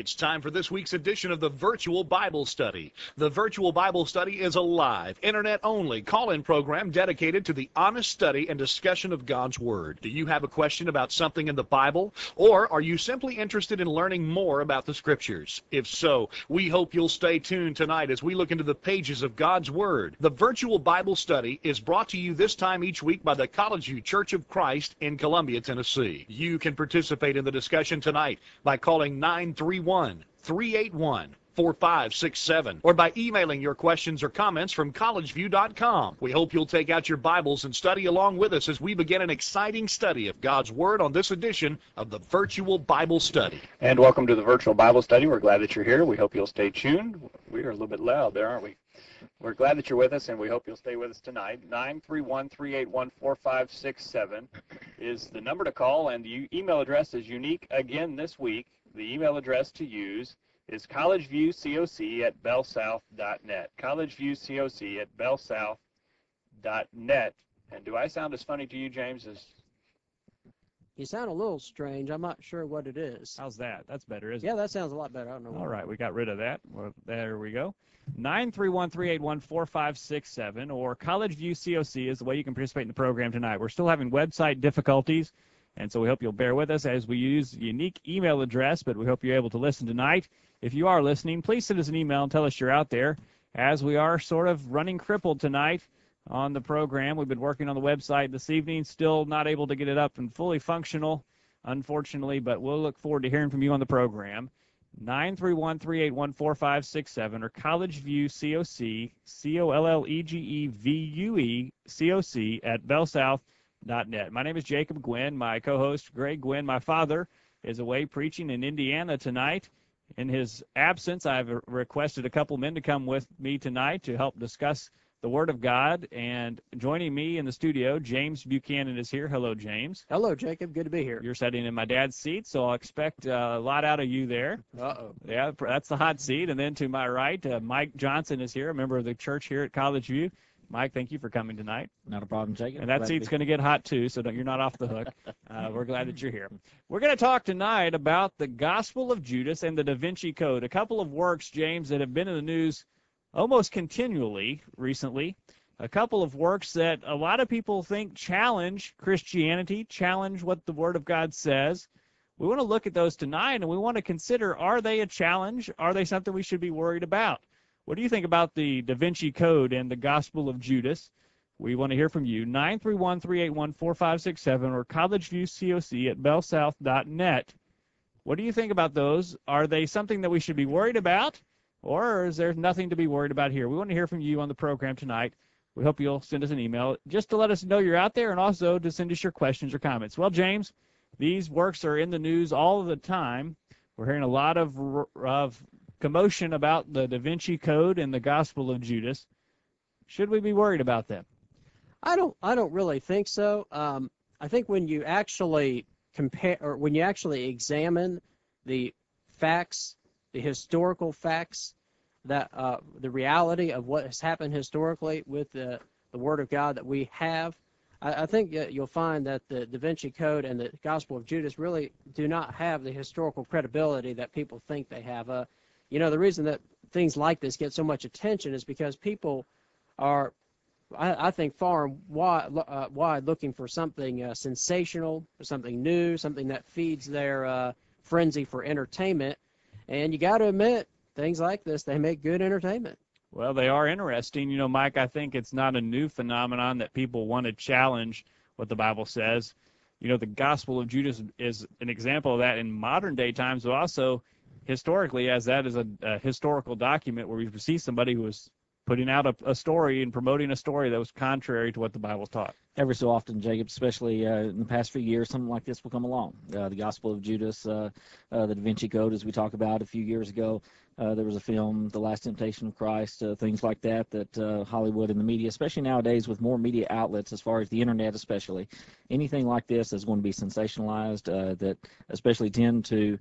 It's time for this week's edition of the Virtual Bible Study. The Virtual Bible Study is a live, internet-only call-in program dedicated to the honest study and discussion of God's Word. Do you have a question about something in the Bible? Or are you simply interested in learning more about the Scriptures? If so, we hope you'll stay tuned tonight as we look into the pages of God's Word. The Virtual Bible Study is brought to you this time each week by the College View Church of Christ in Columbia, Tennessee. You can participate in the discussion tonight by calling 931-381-4567 or by emailing your questions or comments from collegeview.com. We hope you'll take out your Bibles and study along with us as we begin an exciting study of God's Word on this edition of the Virtual Bible Study. And welcome to the Virtual Bible Study. We're glad that you're here. We hope you'll stay tuned. We are a little bit loud there, aren't we? We're glad that you're with us, and we hope you'll stay with us tonight. 931-381-4567 is the number to call, and the email address is unique again this week. The email address to use is collegeviewcoc@bellsouth.net. collegeviewcoc@bellsouth.net. And do I sound as funny to you, James, as... You sound a little strange. I'm not sure what it is. How's that? That's better, isn't it? Yeah, that sounds a lot better. I don't know. All right, we got rid of that. Well, there we go. 931-381-4567 or College View COC is the way you can participate in the program tonight. We're still having website difficulties, and so we hope you'll bear with us as we use a unique email address, but we hope you're able to listen tonight. If you are listening, please send us an email and tell us you're out there, as we are sort of running crippled tonight on the program. We've been working on the website this evening, still not able to get it up and fully functional, unfortunately, but we'll look forward to hearing from you on the program. 931-381-4567 or College View COC, COLLEGEVUE COC @bellsouth.net. My name is Jacob Gwynn. My co-host, Greg Gwynn, my father, is away preaching in Indiana tonight. In his absence, I've requested a couple men to come with me tonight to help discuss the Word of God. And joining me in the studio, James Buchanan is here. Hello, James. Hello, Jacob. Good to be here. You're sitting in my dad's seat, so I'll expect a lot out of you there. Uh-oh. Yeah, that's the hot seat. And then to my right, Mike Johnson is here, a member of the church here at College View. Mike, thank you for coming tonight. Not a problem, Jacob. And that seat's going to get hot, too, so you're not off the hook. We're glad that you're here. We're going to talk tonight about the Gospel of Judas and the Da Vinci Code, a couple of works, James, that have been in the news almost continually recently. A couple of works that a lot of people think challenge Christianity, challenge what the Word of God says. We want to look at those tonight, and we want to consider, are they a challenge? Are they something we should be worried about? What do you think about the Da Vinci Code and the Gospel of Judas? We want to hear from you. 931-381-4567 or collegeviewcoc@bellsouth.net. What do you think about those? Are they something that we should be worried about? Or is there nothing to be worried about here? We want to hear from you on the program tonight. We hope you'll send us an email just to let us know you're out there and also to send us your questions or comments. Well, James, these works are in the news all the time. We're hearing a lot of commotion about the Da Vinci Code and the Gospel of Judas. Should we be worried about them? I don't really think so. I think when you actually compare, or when you actually examine the facts, the historical facts, that the reality of what has happened historically with the Word of God that we have, I think you'll find that the Da Vinci Code and the Gospel of Judas really do not have the historical credibility that people think they have. You know, the reason that things like this get so much attention is because people are, I think, far and wide looking for something sensational, something new, something that feeds their frenzy for entertainment. And you got to admit, things like this, they make good entertainment. Well, they are interesting. You know, Mike, I think it's not a new phenomenon that people want to challenge what the Bible says. You know, the Gospel of Judas is an example of that in modern day times, but also historically, as that is a historical document where we see somebody who was putting out a story and promoting a story that was contrary to what the Bible taught. Every so often, Jacob, especially in the past few years, something like this will come along. The Gospel of Judas, the Da Vinci Code, as we talked about a few years ago. There was a film, The Last Temptation of Christ, things like that Hollywood and the media, especially nowadays with more media outlets as far as the internet especially, anything like this is going to be sensationalized, that especially tend to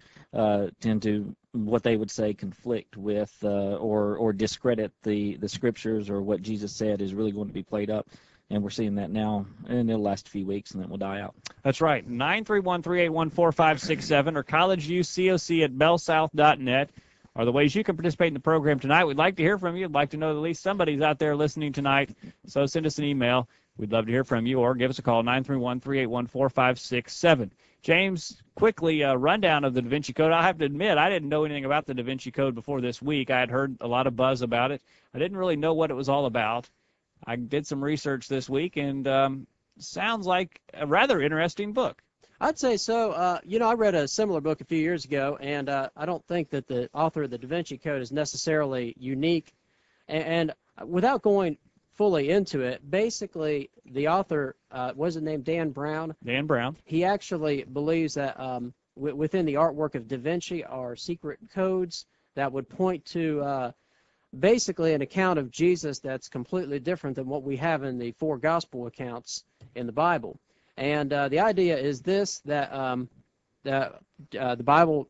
what they would say conflict with or discredit the scriptures or what Jesus said is really going to be played up and we're seeing that now, and it'll last a few weeks, and then we'll die out. That's right. 931-381-4567 or collegeviewcoc@bellsouth.net are the ways you can participate in the program tonight. We'd like to hear from you. We'd like to know that at least somebody's out there listening tonight. So send us an email. We'd love to hear from you, or give us a call, 931-381-4567. James, quickly, a rundown of the Da Vinci Code. I have to admit, I didn't know anything about the Da Vinci Code before this week. I had heard a lot of buzz about it. I didn't really know what it was all about. I did some research this week, and sounds like a rather interesting book. I'd say so. I read a similar book a few years ago, and I don't think that the author of the Da Vinci Code is necessarily unique. And without going fully into it, basically the author, was it named Dan Brown? Dan Brown. He actually believes that within the artwork of Da Vinci are secret codes that would point to basically an account of Jesus that's completely different than what we have in the 4 gospel accounts in the Bible. And the idea is this, that the Bible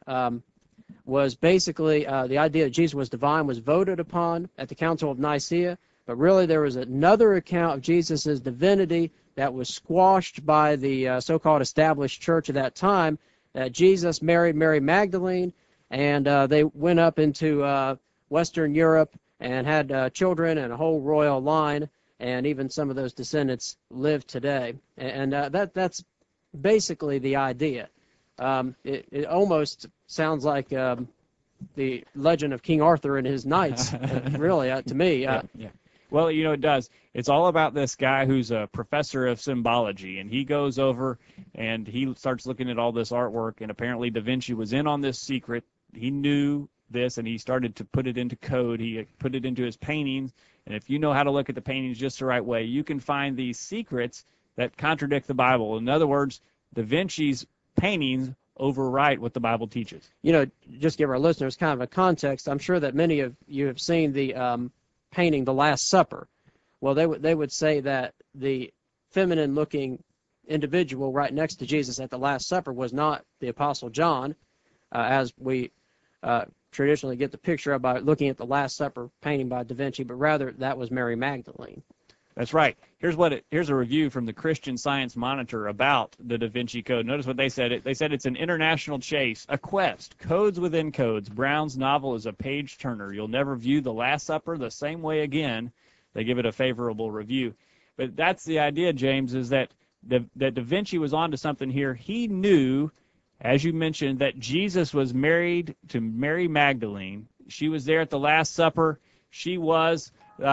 was basically the idea that Jesus was divine was voted upon at the Council of Nicaea, but really there was another account of Jesus' divinity that was squashed by the so-called established church of that time, that Jesus married Mary Magdalene, and they went up into Western Europe and had children and a whole royal line, and even some of those descendants live today. And that's basically the idea. It almost sounds like the legend of King Arthur and his knights, really, to me. Yeah. Well, it does. It's all about this guy who's a professor of symbology, and he goes over and he starts looking at all this artwork, and apparently Da Vinci was in on this secret. He knew this, and he started to put it into code. He put it into his paintings, and if you know how to look at the paintings just the right way, you can find these secrets that contradict the Bible. In other words, Da Vinci's paintings overwrite what the Bible teaches. Just give our listeners kind of a context. I'm sure that many of you have seen the painting, The Last Supper. Well, they would say that the feminine-looking individual right next to Jesus at the Last Supper was not the Apostle John, as we traditionally get the picture of by looking at the Last Supper painting by Da Vinci, but rather that was Mary Magdalene. That's right. Here's a review from the Christian Science Monitor about the Da Vinci Code. Notice what they said. They said it's an international chase, a quest, codes within codes. Brown's novel is a page turner. You'll never view The Last Supper the same way again. They give it a favorable review. But that's the idea, James, is that Da Vinci was onto something here. He knew, as you mentioned, that Jesus was married to Mary Magdalene. She was there at the Last Supper. She was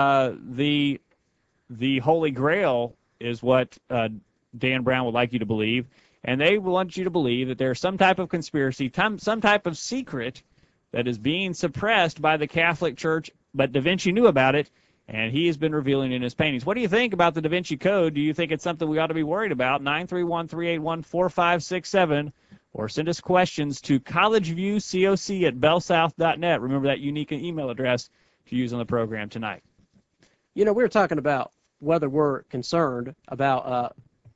the Holy Grail, is what Dan Brown would like you to believe. And they want you to believe that there's some type of conspiracy, some type of secret that is being suppressed by the Catholic Church, but Da Vinci knew about it, and he has been revealing in his paintings. What do you think about the Da Vinci Code? Do you think it's something we ought to be worried about? 931-381-4567, or send us questions to collegeviewcoc@bellsouth.net. Remember that unique email address to use on the program tonight. We were talking about whether we're concerned about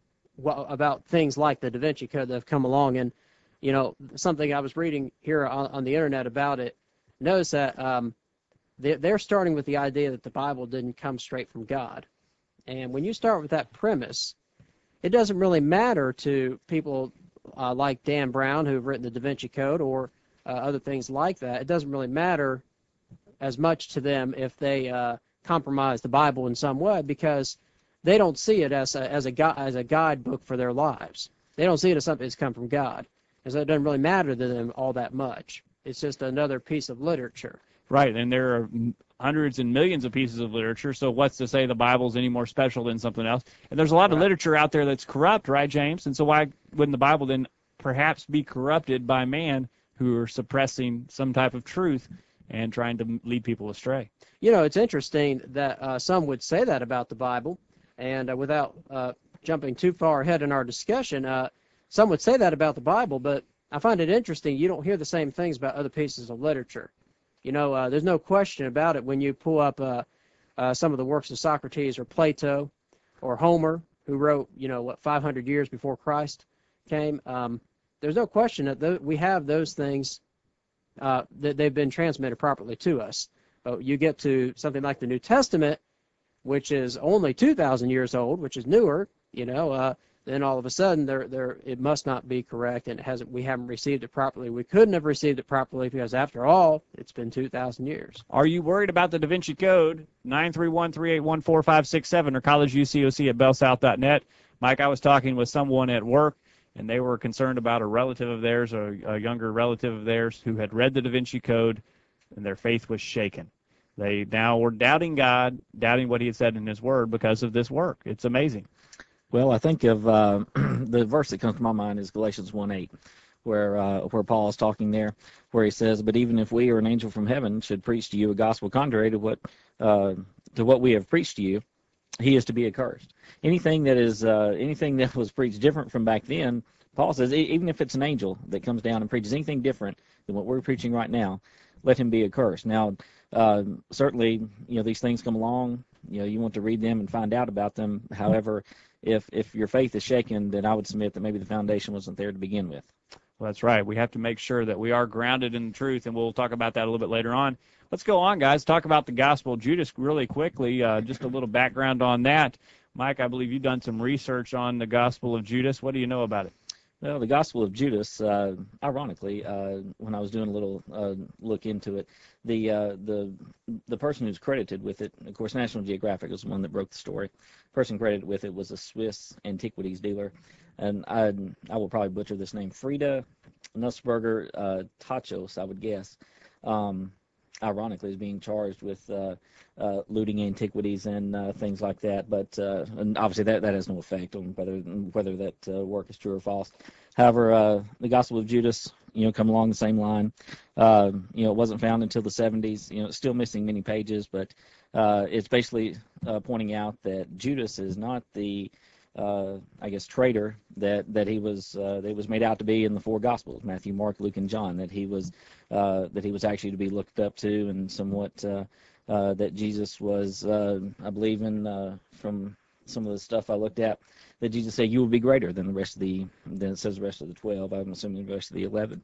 things like the Da Vinci Code that have come along, and something I was reading here on the internet about it. Notice that they're starting with the idea that the Bible didn't come straight from God, and when you start with that premise, it doesn't really matter to people like Dan Brown, who've written the Da Vinci Code, or other things like that. It doesn't really matter as much to them if they compromise the Bible in some way, because they don't see it as a guidebook for their lives. They don't see it as something that's come from God, and so it doesn't really matter to them all that much. It's just another piece of literature. Right, and there are hundreds and millions of pieces of literature, so what's to say the Bible's any more special than something else? And there's a lot of literature out there that's corrupt, right, James? And so why wouldn't the Bible then perhaps be corrupted by man who are suppressing some type of truth and trying to lead people astray? It's interesting that some would say that about the Bible, and without jumping too far ahead in our discussion, some would say that about the Bible, but I find it interesting you don't hear the same things about other pieces of literature. There's no question about it when you pull up some of the works of Socrates or Plato or Homer, who wrote, 500 years before Christ came. There's no question that we have those things, that they've been transmitted properly to us. But you get to something like the New Testament, which is only 2,000 years old, which is newer, then all of a sudden it must not be correct, and we haven't received it properly. We couldn't have received it properly because, after all, it's been 2,000 years. Are you worried about the Da Vinci Code? 931-381-4567 or collegeucoc@bellsouth.net. Mike, I was talking with someone at work, and they were concerned about a relative of theirs, a younger relative of theirs, who had read the Da Vinci Code, and their faith was shaken. They now were doubting God, doubting what he had said in his word because of this work. It's amazing. Well, I think of the verse that comes to my mind is Galatians 1:8, where Paul is talking there, where he says, "But even if we or an angel from heaven should preach to you a gospel contrary to what we have preached to you, he is to be accursed." Anything that was preached different from back then, Paul says, even if it's an angel that comes down and preaches anything different than what we're preaching right now, let him be accursed. Now, certainly, these things come along. You want to read them and find out about them. However, if your faith is shaken, then I would submit that maybe the foundation wasn't there to begin with. Well, that's right. We have to make sure that we are grounded in the truth, and we'll talk about that a little bit later on. Let's go on, guys. Talk about the Gospel of Judas really quickly, just a little background on that. Mike, I believe you've done some research on the Gospel of Judas. What do you know about it? Well, the Gospel of Judas, ironically, when I was doing a little look into it, the person who's credited with it, of course, National Geographic was the one that broke the story. The person credited with it was a Swiss antiquities dealer, and I will probably butcher this name, Frieda Nussberger Tachos, I would guess. Ironically, is being charged with looting antiquities and things like that, but and obviously that has no effect on whether that work is true or false. However, the Gospel of Judas, come along the same line. It wasn't found until the 70s. It's still missing many pages, but it's basically pointing out that Judas is not the traitor that he was made out to be in the four Gospels, Matthew, Mark, Luke, and John. That he was actually to be looked up to, and somewhat that Jesus was, I believe from some of the stuff I looked at, that Jesus said, "You will be greater than the rest of the." Then it says the rest of the 12. I'm assuming the rest of the 11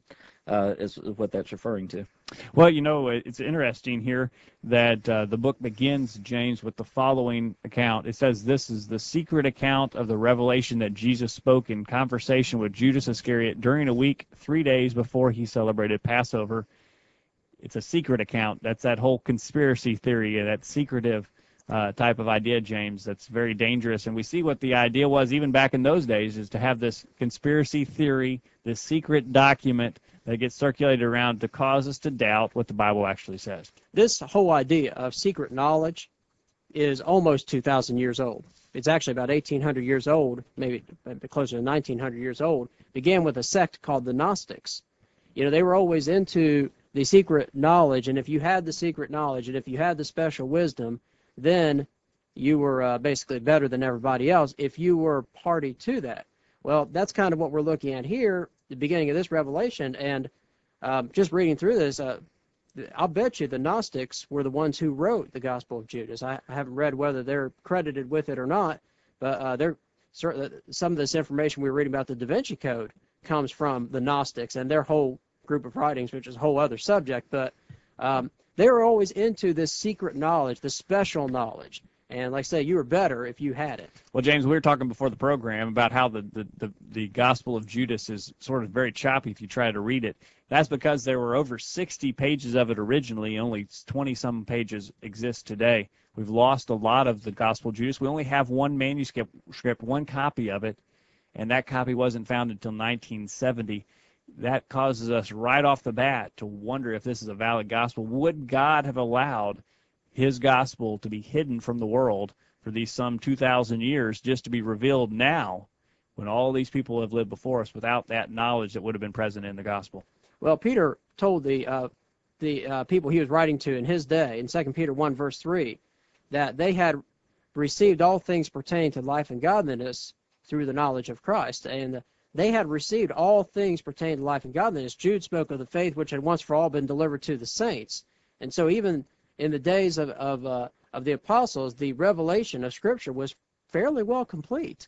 is what that's referring to. Well, it's interesting here that the book begins, James, with the following account. It says, "This is the secret account of the revelation that Jesus spoke in conversation with Judas Iscariot during a week, 3 days before he celebrated Passover." It's a secret account. That's that whole conspiracy theory, that secretive type of idea, James, that's very dangerous. And we see what the idea was even back in those days, is to have this conspiracy theory, this secret document that gets circulated around to cause us to doubt what the Bible actually says. This whole idea of secret knowledge is almost 2,000 years old. It's actually about 1,800 years old, maybe closer to 1,900 years old. Began with a sect called the Gnostics. They were always into the secret knowledge, and if you had the secret knowledge and if you had the special wisdom, then you were basically better than everybody else if you were party to that. Well, that's kind of what we're looking at here, the beginning of this revelation, and just reading through this, I'll bet you the Gnostics were the ones who wrote the Gospel of Judas. I haven't read whether they're credited with it or not, but some of this information we were reading about the Da Vinci Code comes from the Gnostics and their whole group of writings, which is a whole other subject, but they were always into this secret knowledge, the special knowledge. And like I say, you were better if you had it. Well, James, we were talking before the program about how the Gospel of Judas is sort of very choppy if you try to read it. That's because there were over 60 pages of it originally, only 20-some pages exist today. We've lost a lot of the Gospel of Judas. We only have one manuscript, one copy of it, and that copy wasn't found until 1970. That causes us right off the bat to wonder if this is a valid gospel. Would God have allowed his gospel to be hidden from the world for these some 2,000 years just to be revealed now when all these people have lived before us without that knowledge that would have been present in the gospel? Well, Peter told the people he was writing to in his day, in 2 Peter 1, verse 3, that they had received all things pertaining to life and godliness through the knowledge of Christ. And they had received all things pertaining to life and godliness. Jude spoke of the faith which had once for all been delivered to the saints. And so even in the days of the apostles, the revelation of Scripture was fairly well complete.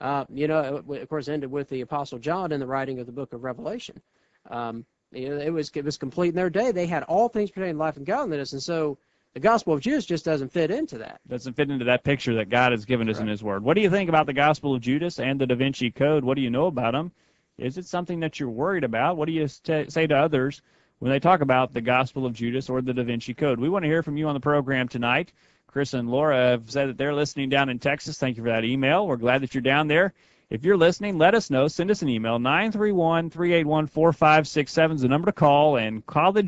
Of course, ended with the Apostle John in the writing of the book of Revelation. It was complete in their day. They had all things pertaining to life and godliness, and so The Gospel of Judas just doesn't fit into that. Doesn't fit into that picture that God has given us in His Word. What do you think about the Gospel of Judas and the Da Vinci Code? What do you know about them? Is it something that you're worried about? What do you say to others when they talk about the Gospel of Judas or the Da Vinci Code? We want to hear from you on the program tonight. Chris and Laura have said that they're listening down in Texas. Thank you for that email. We're glad that you're down there. If you're listening, let us know. Send us an email. 931-381-4567 is the number to call, and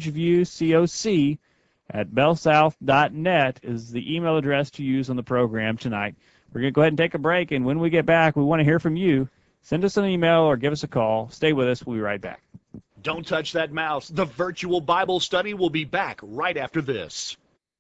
collegeviewcoc@bellsouth.net is the email address to use on the program tonight. We're going to go ahead and take a break, and when we get back, we want to hear from you. Send us an email or give us a call. Stay with us. We'll be right back. Don't touch that mouse. The virtual Bible study will be back right after this.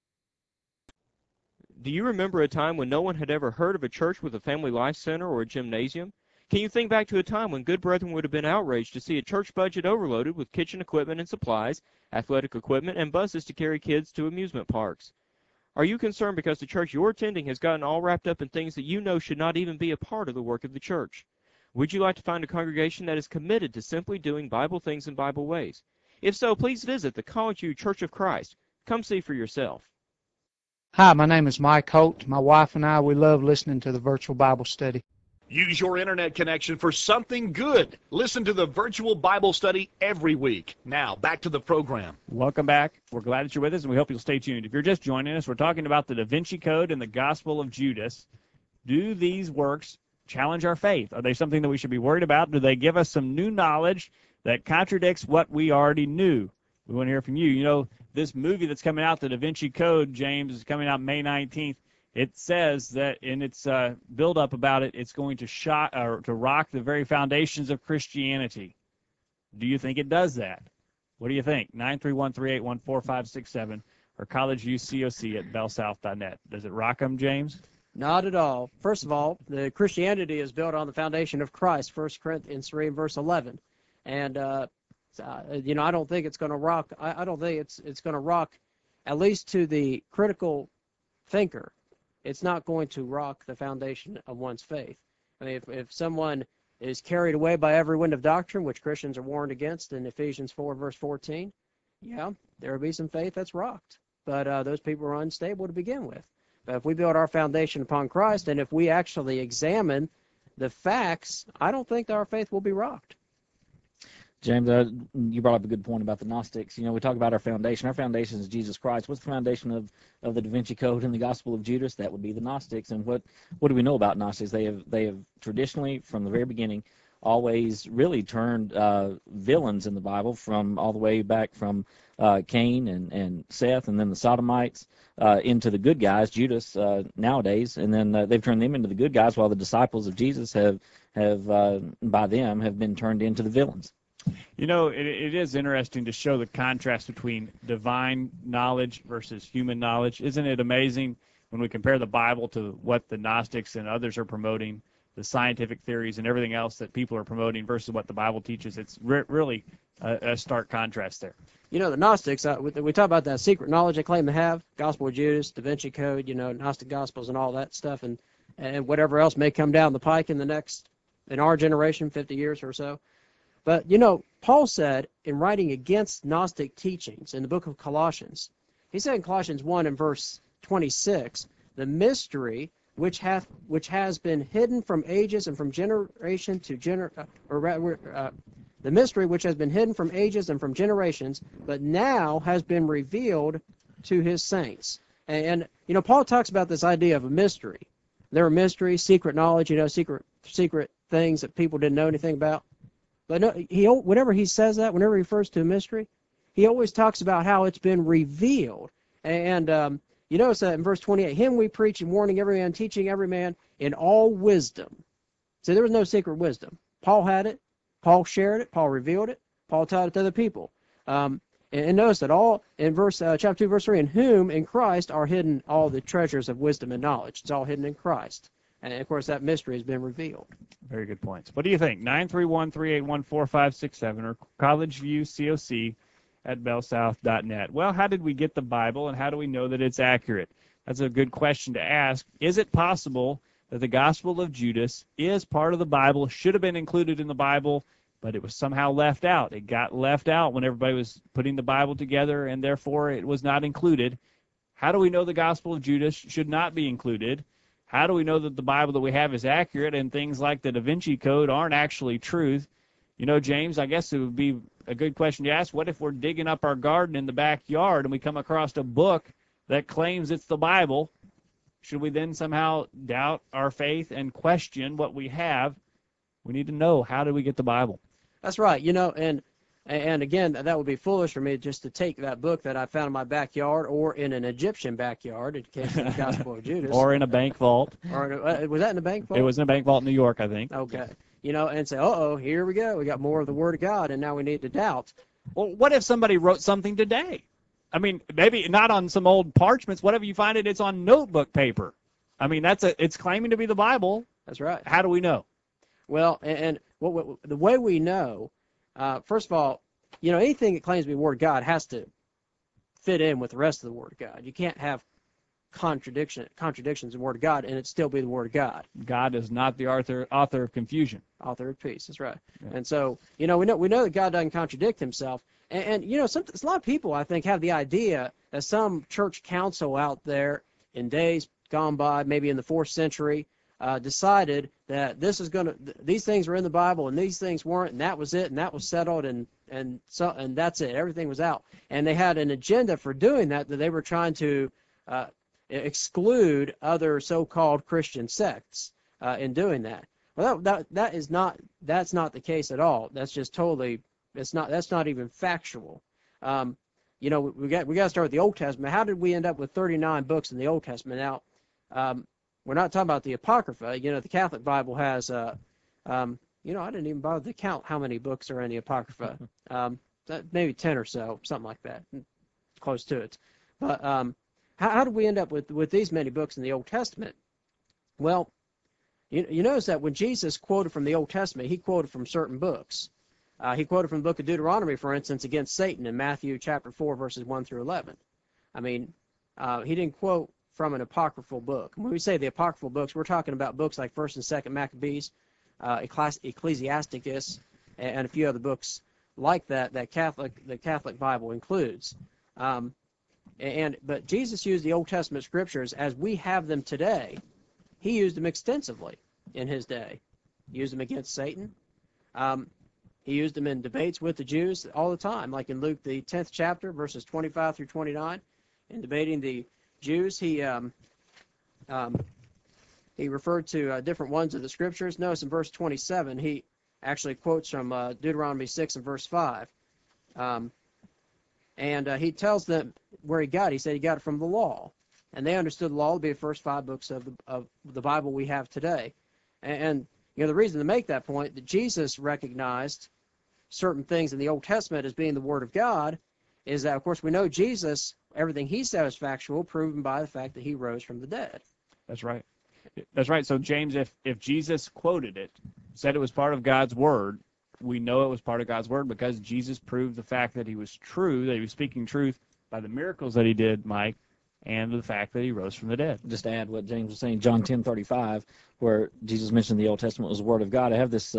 Do you remember a time when no one had ever heard of a church with a family life center or a gymnasium? Can you think back to a time when good brethren would have been outraged to see a church budget overloaded with kitchen equipment and supplies, athletic equipment, and buses to carry kids to amusement parks? Are you concerned because the church you're attending has gotten all wrapped up in things that you know should not even be a part of the work of the church? Would you like to find a congregation that is committed to simply doing Bible things in Bible ways? If so, please visit the College View Church of Christ. Come see for yourself. Hi, my name is Mike Holt. My wife and I, we love listening to the virtual Bible study. Use your internet connection for something good. Listen to the virtual Bible study every week. Now, back to the program. Welcome back. We're glad that you're with us, and we hope you'll stay tuned. If you're just joining us, we're talking about the Da Vinci Code and the Gospel of Judas. Do these works challenge our faith? Are they something that we should be worried about? Do they give us some new knowledge that contradicts what we already knew? We want to hear from you. You know, this movie that's coming out, the Da Vinci Code, James, is coming out May 19th. It says that in its build-up about it, it's going to rock the very foundations of Christianity. Do you think it does that? What do you think? 931-381-4567 or collegeviewcoc@bellsouth.net. Does it rock them, James? Not at all. First of all, the Christianity is built on the foundation of Christ, 1 Corinthians 3, verse 11. And, you know, I don't think it's going to rock. I don't think it's going to rock, at least to the critical thinker. It's not going to rock the foundation of one's faith. I mean, if someone is carried away by every wind of doctrine, which Christians are warned against in Ephesians 4, verse 14, yeah, there will be some faith that's rocked. But those people are unstable to begin with. But if we build our foundation upon Christ, and if we actually examine the facts, I don't think that our faith will be rocked. James, you brought up a good point about the Gnostics. You know, we talk about our foundation. Our foundation is Jesus Christ. What's the foundation of the Da Vinci Code and the Gospel of Judas? That would be the Gnostics. And what do we know about Gnostics? They have traditionally, from the very beginning, always really turned villains in the Bible from all the way back from Cain and Seth, and then the Sodomites into the good guys, Judas nowadays, and then they've turned them into the good guys, while the disciples of Jesus have by them have been turned into the villains. You know, it is interesting to show the contrast between divine knowledge versus human knowledge. Isn't it amazing when we compare the Bible to what the Gnostics and others are promoting, the scientific theories and everything else that people are promoting versus what the Bible teaches? It's really a stark contrast there. You know, the Gnostics, we talk about that secret knowledge they claim to have, Gospel of Judas, Da Vinci Code, you know, Gnostic Gospels and all that stuff, and whatever else may come down the pike in our generation, 50 years or so. But, you know, Paul said in writing against Gnostic teachings in the book of Colossians, he said in Colossians 1 and verse 26, the mystery which has been hidden from ages and from generation to the mystery which has been hidden from ages and from generations, but now has been revealed to his saints. And you know, Paul talks about this idea of a mystery. There are mysteries, secret knowledge, you know, secret things that people didn't know anything about. But no, whenever he says that, whenever he refers to a mystery, he always talks about how it's been revealed. And you notice that in verse 28, him we preach and warning every man, teaching every man in all wisdom. See, there was no secret wisdom. Paul had it. Paul shared it. Paul revealed it. Paul taught it to other people. And notice that all in chapter 2, verse 3, in whom, in Christ, are hidden all the treasures of wisdom and knowledge. It's all hidden in Christ. And, of course, that mystery has been revealed. Very good points. What do you think? 931-381-4567 or collegeviewcoc@bellsouth.net. Well, how did we get the Bible, and how do we know that it's accurate? That's a good question to ask. Is it possible that the Gospel of Judas is part of the Bible, should have been included in the Bible, but it was somehow left out? It got left out when everybody was putting the Bible together, and therefore it was not included. How do we know the Gospel of Judas should not be included? How do we know that the Bible that we have is accurate and things like the Da Vinci Code aren't actually truth? You know, James, I guess it would be a good question to ask. What if we're digging up our garden in the backyard and we come across a book that claims it's the Bible? Should we then somehow doubt our faith and question what we have? We need to know, how do we get the Bible? That's right. You know, and again, that would be foolish for me just to take that book that I found in my backyard or in an Egyptian backyard, in case of the Gospel of Judas. Or in a bank vault. Or was that in a bank vault? It was in a bank vault in New York, I think. Okay. You know, and say, uh-oh, here we go. We got more of the Word of God, and now we need to doubt. Well, what if somebody wrote something today? I mean, maybe not on some old parchments. Whatever you find it's on notebook paper. I mean, it's claiming to be the Bible. That's right. How do we know? Well, and the way we know, first of all, you know, anything that claims to be the Word of God has to fit in with the rest of the Word of God. You can't have contradictions in the Word of God and it still be the Word of God. God is not the author of confusion. Author of peace, that's right. Yeah. And so, you know, we know that God doesn't contradict himself. And you know, a lot of people, I think, have the idea that some church council out there in days gone by, maybe in the 4th century, decided that these things were in the Bible and these things weren't, and that was it, and that was settled, and that's it. Everything was out. And they had an agenda for doing that they were trying to exclude other so-called Christian sects in doing that. Well, that's not the case at all. That's just totally, that's not even factual. You know, we got to start with the Old Testament. How did we end up with 39 books in the Old Testament? Now, we're not talking about the Apocrypha. You know, the Catholic Bible has, you know, I didn't even bother to count how many books are in the Apocrypha. Maybe 10 or so, something like that, close to it. But how did we end up with these many books in the Old Testament? Well, you notice that when Jesus quoted from the Old Testament, he quoted from certain books. He quoted from the book of Deuteronomy, for instance, against Satan in Matthew chapter 4, verses 1 through 11. I mean, he didn't quote from an apocryphal book. When we say the apocryphal books, we're talking about books like 1st and 2nd Maccabees, Ecclesiasticus, and a few other books like that the Catholic Bible includes. But Jesus used the Old Testament scriptures as we have them today. He used them extensively in his day. He used them against Satan. He used them in debates with the Jews all the time, like in Luke, the 10th chapter, verses 25 through 29. In debating the Jews, he referred to different ones of the scriptures. Notice in verse 27, he actually quotes from Deuteronomy 6 and verse 5. And he tells them where he got it. He said he got it from the law. And they understood the law to be the first 5 books of the Bible we have today. And you know, the reason to make that point, that Jesus recognized certain things in the Old Testament as being the Word of God, is that, of course, we know Jesus, everything he said is factual, proven by the fact that he rose from the dead. That's right. That's right. So, James, if Jesus quoted it, said it was part of God's Word, we know it was part of God's Word because Jesus proved the fact that he was true, that he was speaking truth by the miracles that he did, Mike, and the fact that he rose from the dead. Just to add what James was saying, John 10:35, where Jesus mentioned the Old Testament was the Word of God. I have this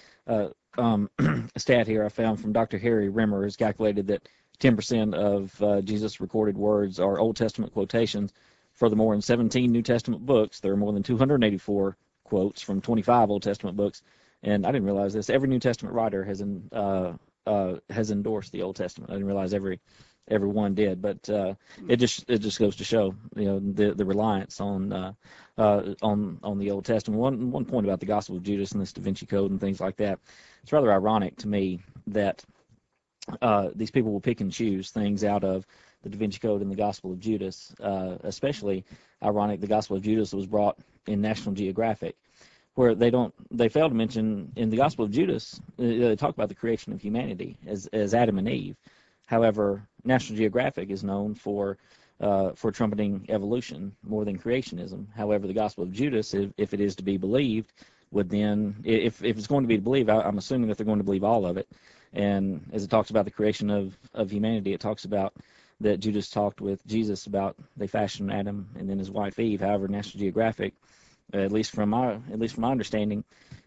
stat here I found from Dr. Harry Rimmer, who's calculated that 10% of Jesus' recorded words are Old Testament quotations. Furthermore, in 17 New Testament books, there are more than 284 quotes from 25 Old Testament books. And I didn't realize this. Every New Testament writer has endorsed the Old Testament. I didn't realize everyone did, but it just goes to show, you know, the reliance on the Old Testament. One point about the Gospel of Judas and this Da Vinci Code and things like that. It's rather ironic to me that these people will pick and choose things out of the Da Vinci Code and the Gospel of Judas. Especially ironic, the Gospel of Judas was brought in National Geographic, where they fail to mention in the Gospel of Judas, they talk about the creation of humanity as Adam and Eve. However, National Geographic is known for trumpeting evolution more than creationism. However, the Gospel of Judas, if it is to be believed, would then, if it's going to be believed, I'm assuming that they're going to believe all of it. And as it talks about the creation of humanity, it talks about that Judas talked with Jesus about they fashioned Adam and then his wife Eve. However, National Geographic, at least from my understanding,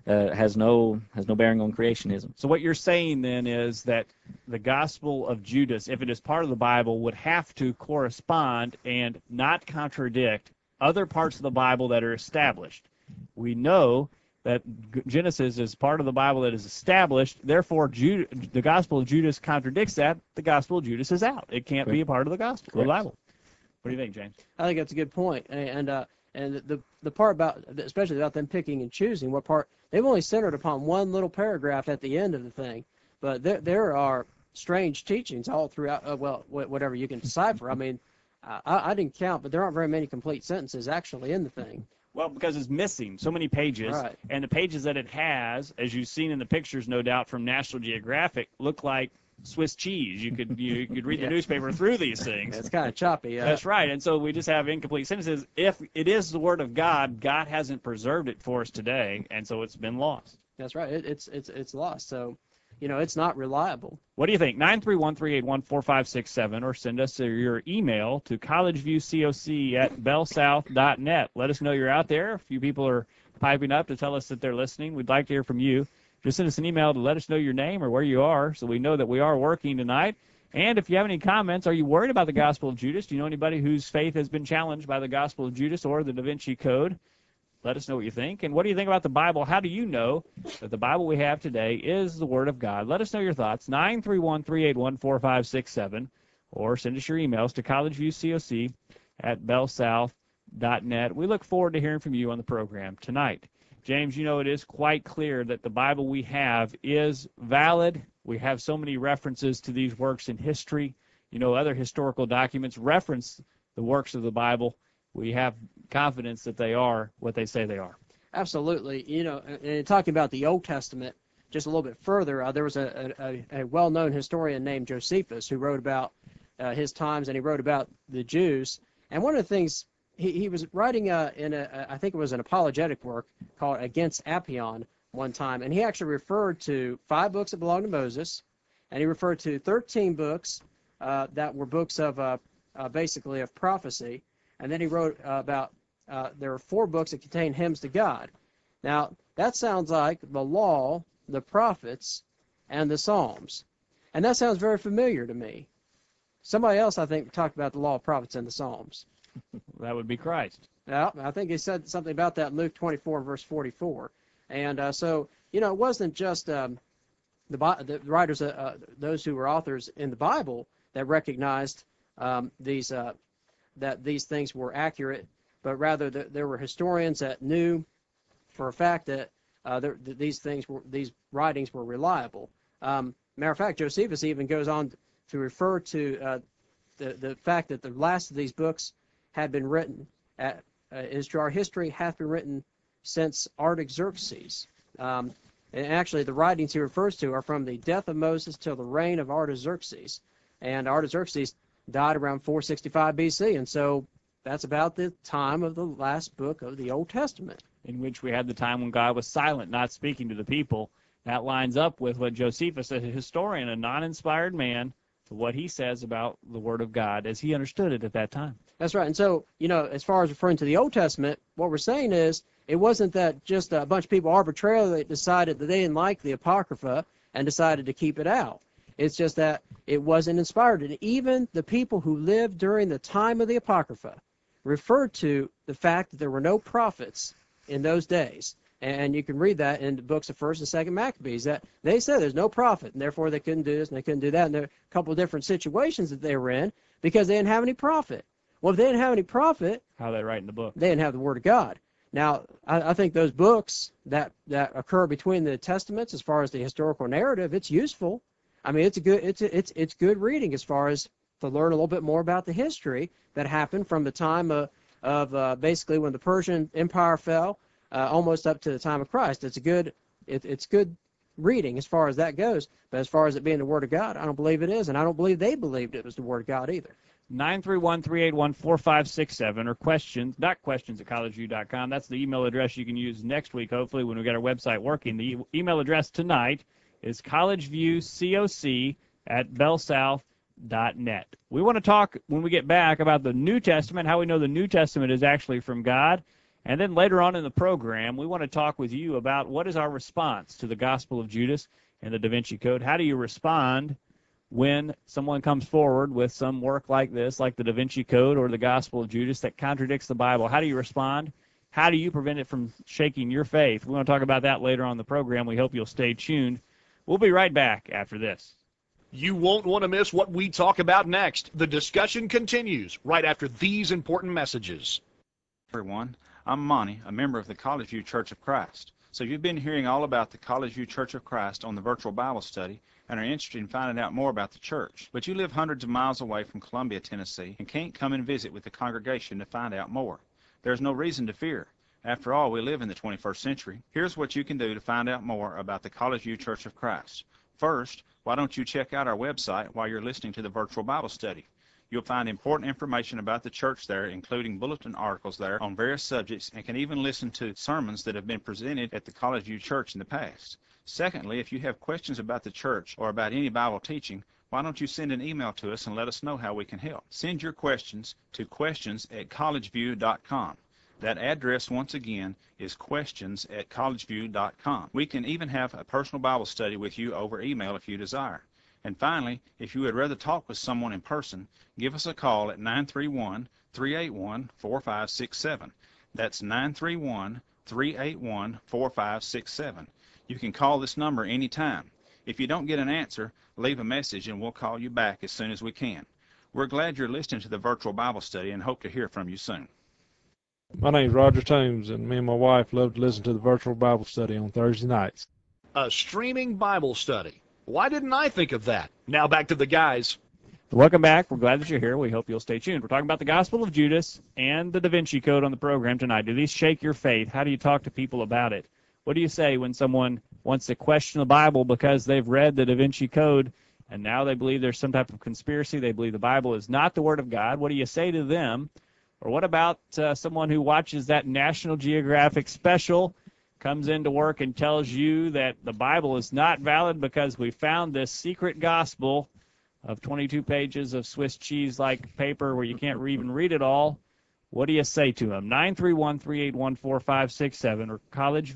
has no bearing on creationism. So what you're saying then is that the Gospel of Judas, if it is part of the Bible, would have to correspond and not contradict other parts of the Bible that are established. We know that Genesis is part of the Bible that is established. Therefore, the Gospel of Judas contradicts that. The Gospel of Judas is out. It can't be a part of the Gospel of the Bible. What do you think, James? I think that's a good point. And the part about, especially about them picking and choosing what part, they've only centered upon one little paragraph at the end of the thing. But there are strange teachings all throughout, whatever you can decipher. I mean, I didn't count, but there aren't very many complete sentences actually in the thing. Well, because it's missing so many pages, Right. and the pages that it has, as you've seen in the pictures, no doubt, from National Geographic, look like Swiss cheese. You could read the newspaper through these things. It's kind of choppy. That's right, and so we just have incomplete sentences. If it is the Word of God, God hasn't preserved it for us today, and so it's been lost. That's right. It's lost. So, it's not reliable. What do you think? 931-381-4567, or send us your email to collegeviewcoc@bellsouth.net. Let us know you're out there. A few people are piping up to tell us that they're listening. We'd like to hear from you. Just send us an email to let us know your name or where you are so we know that we are working tonight. And if you have any comments, are you worried about the Gospel of Judas? Do you know anybody whose faith has been challenged by the Gospel of Judas or the Da Vinci Code? Let us know what you think. And what do you think about the Bible? How do you know that the Bible we have today is the Word of God? Let us know your thoughts, 931-381-4567, or send us your emails to collegeviewcoc@bellsouth.net. We look forward to hearing from you on the program tonight. James, it is quite clear that the Bible we have is valid. We have so many references to these works in history. Other historical documents reference the works of the Bible. We have confidence that they are what they say they are. Absolutely. And talking about the Old Testament just a little bit further, there was a well-known historian named Josephus who wrote about his times, and he wrote about the Jews. And one of the things he was writing I think it was an apologetic work called Against Apion one time, and he actually referred to 5 books that belonged to Moses, and he referred to 13 books that were books of basically of prophecy. And then he wrote about there are 4 books that contain hymns to God. Now, that sounds like the law, the prophets, and the Psalms. And that sounds very familiar to me. Somebody else, I think, talked about the law, prophets, and the Psalms. That would be Christ. Yeah, I think he said something about that in Luke 24, verse 44. And so, it wasn't just the writers, those who were authors in the Bible that recognized that these things were accurate, but rather there were historians that knew for a fact that these writings were reliable. Matter of fact, Josephus even goes on to refer to the fact that the last of these books had been written, is to our history hath been written since Artaxerxes. And actually, the writings he refers to are from the death of Moses till the reign of Artaxerxes. And Artaxerxes died around 465 BC, and so that's about the time of the last book of the Old Testament. In which we had the time when God was silent, not speaking to the people. That lines up with what Josephus, a historian, a non-inspired man, to what he says about the Word of God as he understood it at that time. That's right. And so, as far as referring to the Old Testament, what we're saying is it wasn't that just a bunch of people arbitrarily decided that they didn't like the Apocrypha and decided to keep it out. It's just that it wasn't inspired. And even the people who lived during the time of the Apocrypha referred to the fact that there were no prophets in those days. And you can read that in the books of 1st and 2nd Maccabees, that they said there's no prophet, and therefore they couldn't do this and they couldn't do that. And there are a couple of different situations that they were in because they didn't have any prophet. Well, if they didn't have any prophet, how they write in the book, they didn't have the Word of God. Now, I think those books that occur between the Testaments, as far as the historical narrative, it's useful. I mean, it's good reading as far as to learn a little bit more about the history that happened from the time of basically when the Persian Empire fell, almost up to the time of Christ. It's good reading as far as that goes. But as far as it being the Word of God, I don't believe it is, and I don't believe they believed it was the Word of God either. 931-381-4567, or questions, not questions at collegeview.com. That's the email address you can use next week, hopefully, when we get our website working. The email address tonight is collegeviewcoc@bellsouth.net. We want to talk, when we get back, about the New Testament, how we know the New Testament is actually from God, And then later on in the program, we want to talk with you about what is our response to the Gospel of Judas and the Da Vinci Code. How do you respond when someone comes forward with some work like this, like the Da Vinci Code or the Gospel of Judas, that contradicts the Bible? How do you respond? How do you prevent it from shaking your faith? We want to talk about that later on in the program. We hope you'll stay tuned. We'll be right back after this. You won't want to miss what we talk about next. The discussion continues right after these important messages. Everyone, I'm Monty, a member of the College View Church of Christ. So you've been hearing all about the College View Church of Christ on the virtual Bible study and are interested in finding out more about the church. But you live hundreds of miles away from Columbia, Tennessee, and can't come and visit with the congregation to find out more. There's no reason to fear. After all, we live in the 21st century. Here's what you can do to find out more about the College View Church of Christ. First, why don't you check out our website while you're listening to the virtual Bible study? You'll find important information about the church there, including bulletin articles there on various subjects, and can even listen to sermons that have been presented at the College View Church in the past. Secondly, if you have questions about the church or about any Bible teaching, why don't you send an email to us and let us know how we can help? Send your questions to questions@collegeview.com. That address, once again, is questions@collegeview.com. We can even have a personal Bible study with you over email if you desire. And finally, if you would rather talk with someone in person, give us a call at 931-381-4567. That's 931-381-4567. You can call this number anytime. If you don't get an answer, leave a message and we'll call you back as soon as we can. We're glad you're listening to the virtual Bible study and hope to hear from you soon. My name's Roger Toombs, and me and my wife love to listen to the virtual Bible study on Thursday nights. A streaming Bible study. Why didn't I think of that? Now back to the guys. Welcome back. We're glad that you're here. We hope you'll stay tuned. We're talking about the Gospel of Judas and the Da Vinci Code on the program tonight. Do these shake your faith? How do you talk to people about it? What do you say when someone wants to question the Bible because they've read the Da Vinci Code and now they believe there's some type of conspiracy? They believe the Bible is not the Word of God. What do you say to them? Or what about someone who watches that National Geographic special, comes into work and tells you that the Bible is not valid because we found this secret gospel of 22 pages of Swiss cheese-like paper where you can't even read it all? What do you say to them? 931-381-4567 or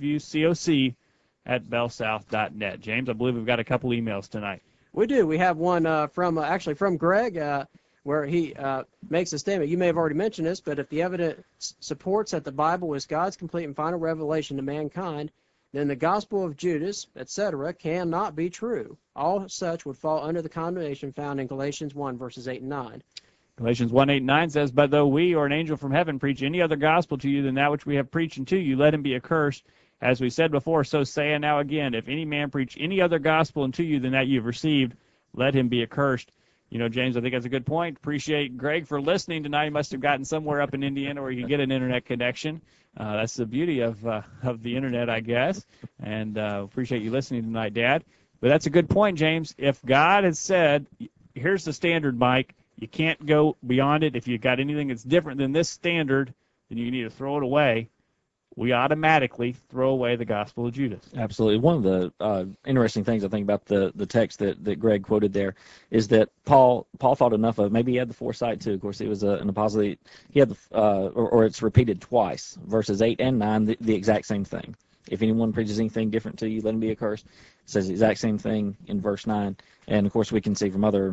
collegeviewcoc@bellsouth.net. James, I believe we've got a couple emails tonight. We do. We have one from Greg, where he makes a statement. You may have already mentioned this, but if the evidence supports that the Bible is God's complete and final revelation to mankind, then the Gospel of Judas, etc., cannot be true. All such would fall under the condemnation found in Galatians 1, verses 8 and 9. Galatians 1, 8, and 9 says, "But though we or an angel from heaven preach any other gospel to you than that which we have preached unto you, let him be accursed. As we said before, so say I now again, if any man preach any other gospel unto you than that you have received, let him be accursed." You know, James, I think that's a good point. Appreciate Greg for listening tonight. He must have gotten somewhere up in Indiana where you can get an internet connection. That's the beauty of the internet, I guess. And appreciate you listening tonight, Dad. But that's a good point, James. If God has said, here's the standard, Mike, you can't go beyond it. If you've got anything that's different than this standard, then you need to throw it away. We automatically throw away the Gospel of Judas. Absolutely. One of the interesting things I think about the text that Greg quoted there is that Paul thought enough of, maybe he had the foresight too. Of course, he was an apostle. He had or it's repeated twice, verses 8 and 9, the exact same thing. If anyone preaches anything different to you, let him be accursed. It says the exact same thing in verse 9. And, of course, we can see from other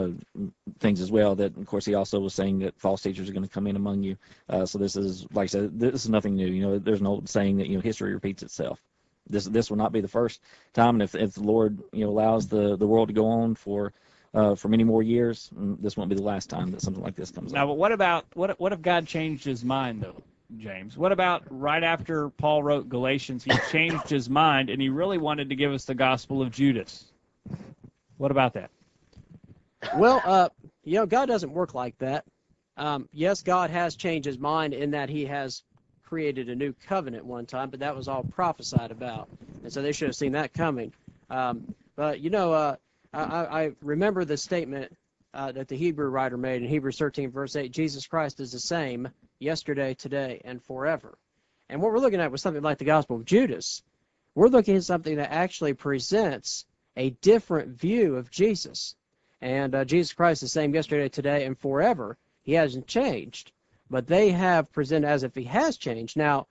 things as well that, of course, he also was saying that false teachers are going to come in among you. So this is, like I said, this is nothing new. You know, there's an old saying that, history repeats itself. This will not be the first time. And if the Lord, allows the world to go on for many more years, this won't be the last time that something like this comes up. Now, but what if God changed his mind, though? James, what about right after Paul wrote Galatians, he changed his mind and he really wanted to give us the Gospel of Judas? What about that? Well, God doesn't work like that. Yes, God has changed his mind in that he has created a new covenant one time, but that was all prophesied about, and so they should have seen that coming. But I remember the statement that the Hebrew writer made in Hebrews 13, verse 8, Jesus Christ is the same yesterday, today, and forever. And what we're looking at with something like the Gospel of Judas, we're looking at something that actually presents a different view of Jesus. And Jesus Christ is the same yesterday, today, and forever. He hasn't changed. but they have presented as if he has changed. Now,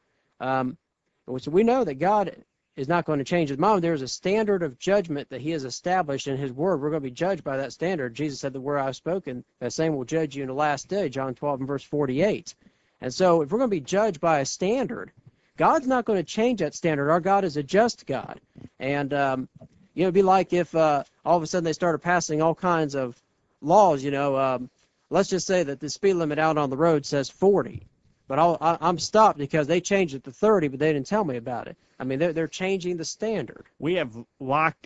so we know that God is not going to change his mind. There's a standard of judgment that he has established in his word. We're going to be judged by that standard. Jesus said, the word I've spoken, that same will judge you in the last day, John 12 and verse 48. And so if we're going to be judged by a standard, God's not going to change that standard. Our God is a just God. And, it'd be like if all of a sudden they started passing all kinds of laws, let's just say that the speed limit out on the road says 40. But I'm stopped because they changed it to 30, but they didn't tell me about it. I mean, they're changing the standard. We're locked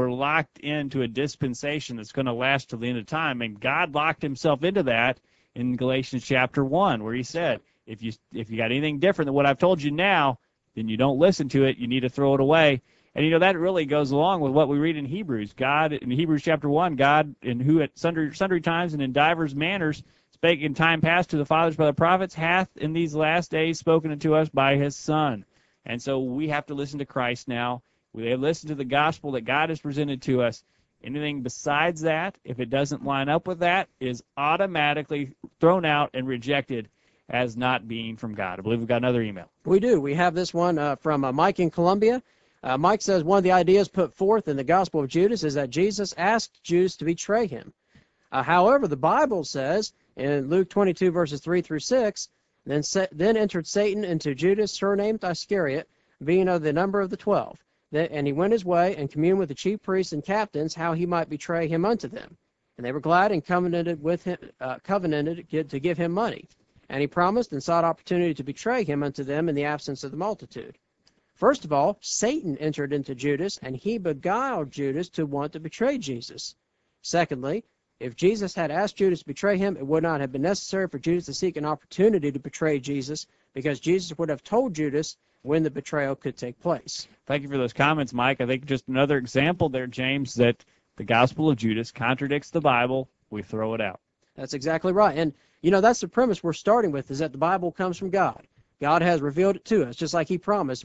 into a dispensation that's going to last till the end of time, and God locked himself into that in Galatians chapter 1, where he said, if you got anything different than what I've told you now, then you don't listen to it, you need to throw it away. And that really goes along with what we read in Hebrews. God, in Hebrews chapter 1, God, in who at sundry times and in divers manners spake in time past to the fathers by the prophets, hath in these last days spoken unto us by his Son. And so we have to listen to Christ now. We have to listen to the gospel that God has presented to us. Anything besides that, if it doesn't line up with that, is automatically thrown out and rejected as not being from God. I believe we've got another email. We do. We have this one from Mike in Columbia. Mike says one of the ideas put forth in the Gospel of Judas is that Jesus asked Judas to betray him. However, the Bible says in Luke 22, verses 3 through 6, then entered Satan into Judas, surnamed Iscariot, being of the number of the 12. And he went his way and communed with the chief priests and captains how he might betray him unto them. And they were glad and covenanted with him, to give him money. And he promised and sought opportunity to betray him unto them in the absence of the multitude. First of all, Satan entered into Judas, and he beguiled Judas to want to betray Jesus. Secondly, if Jesus had asked Judas to betray him, it would not have been necessary for Judas to seek an opportunity to betray Jesus, because Jesus would have told Judas when the betrayal could take place. Thank you for those comments, Mike. I think just another example there, James, that the Gospel of Judas contradicts the Bible. We throw it out. That's exactly right. And, that's the premise we're starting with, is that the Bible comes from God. God has revealed it to us, just like he promised.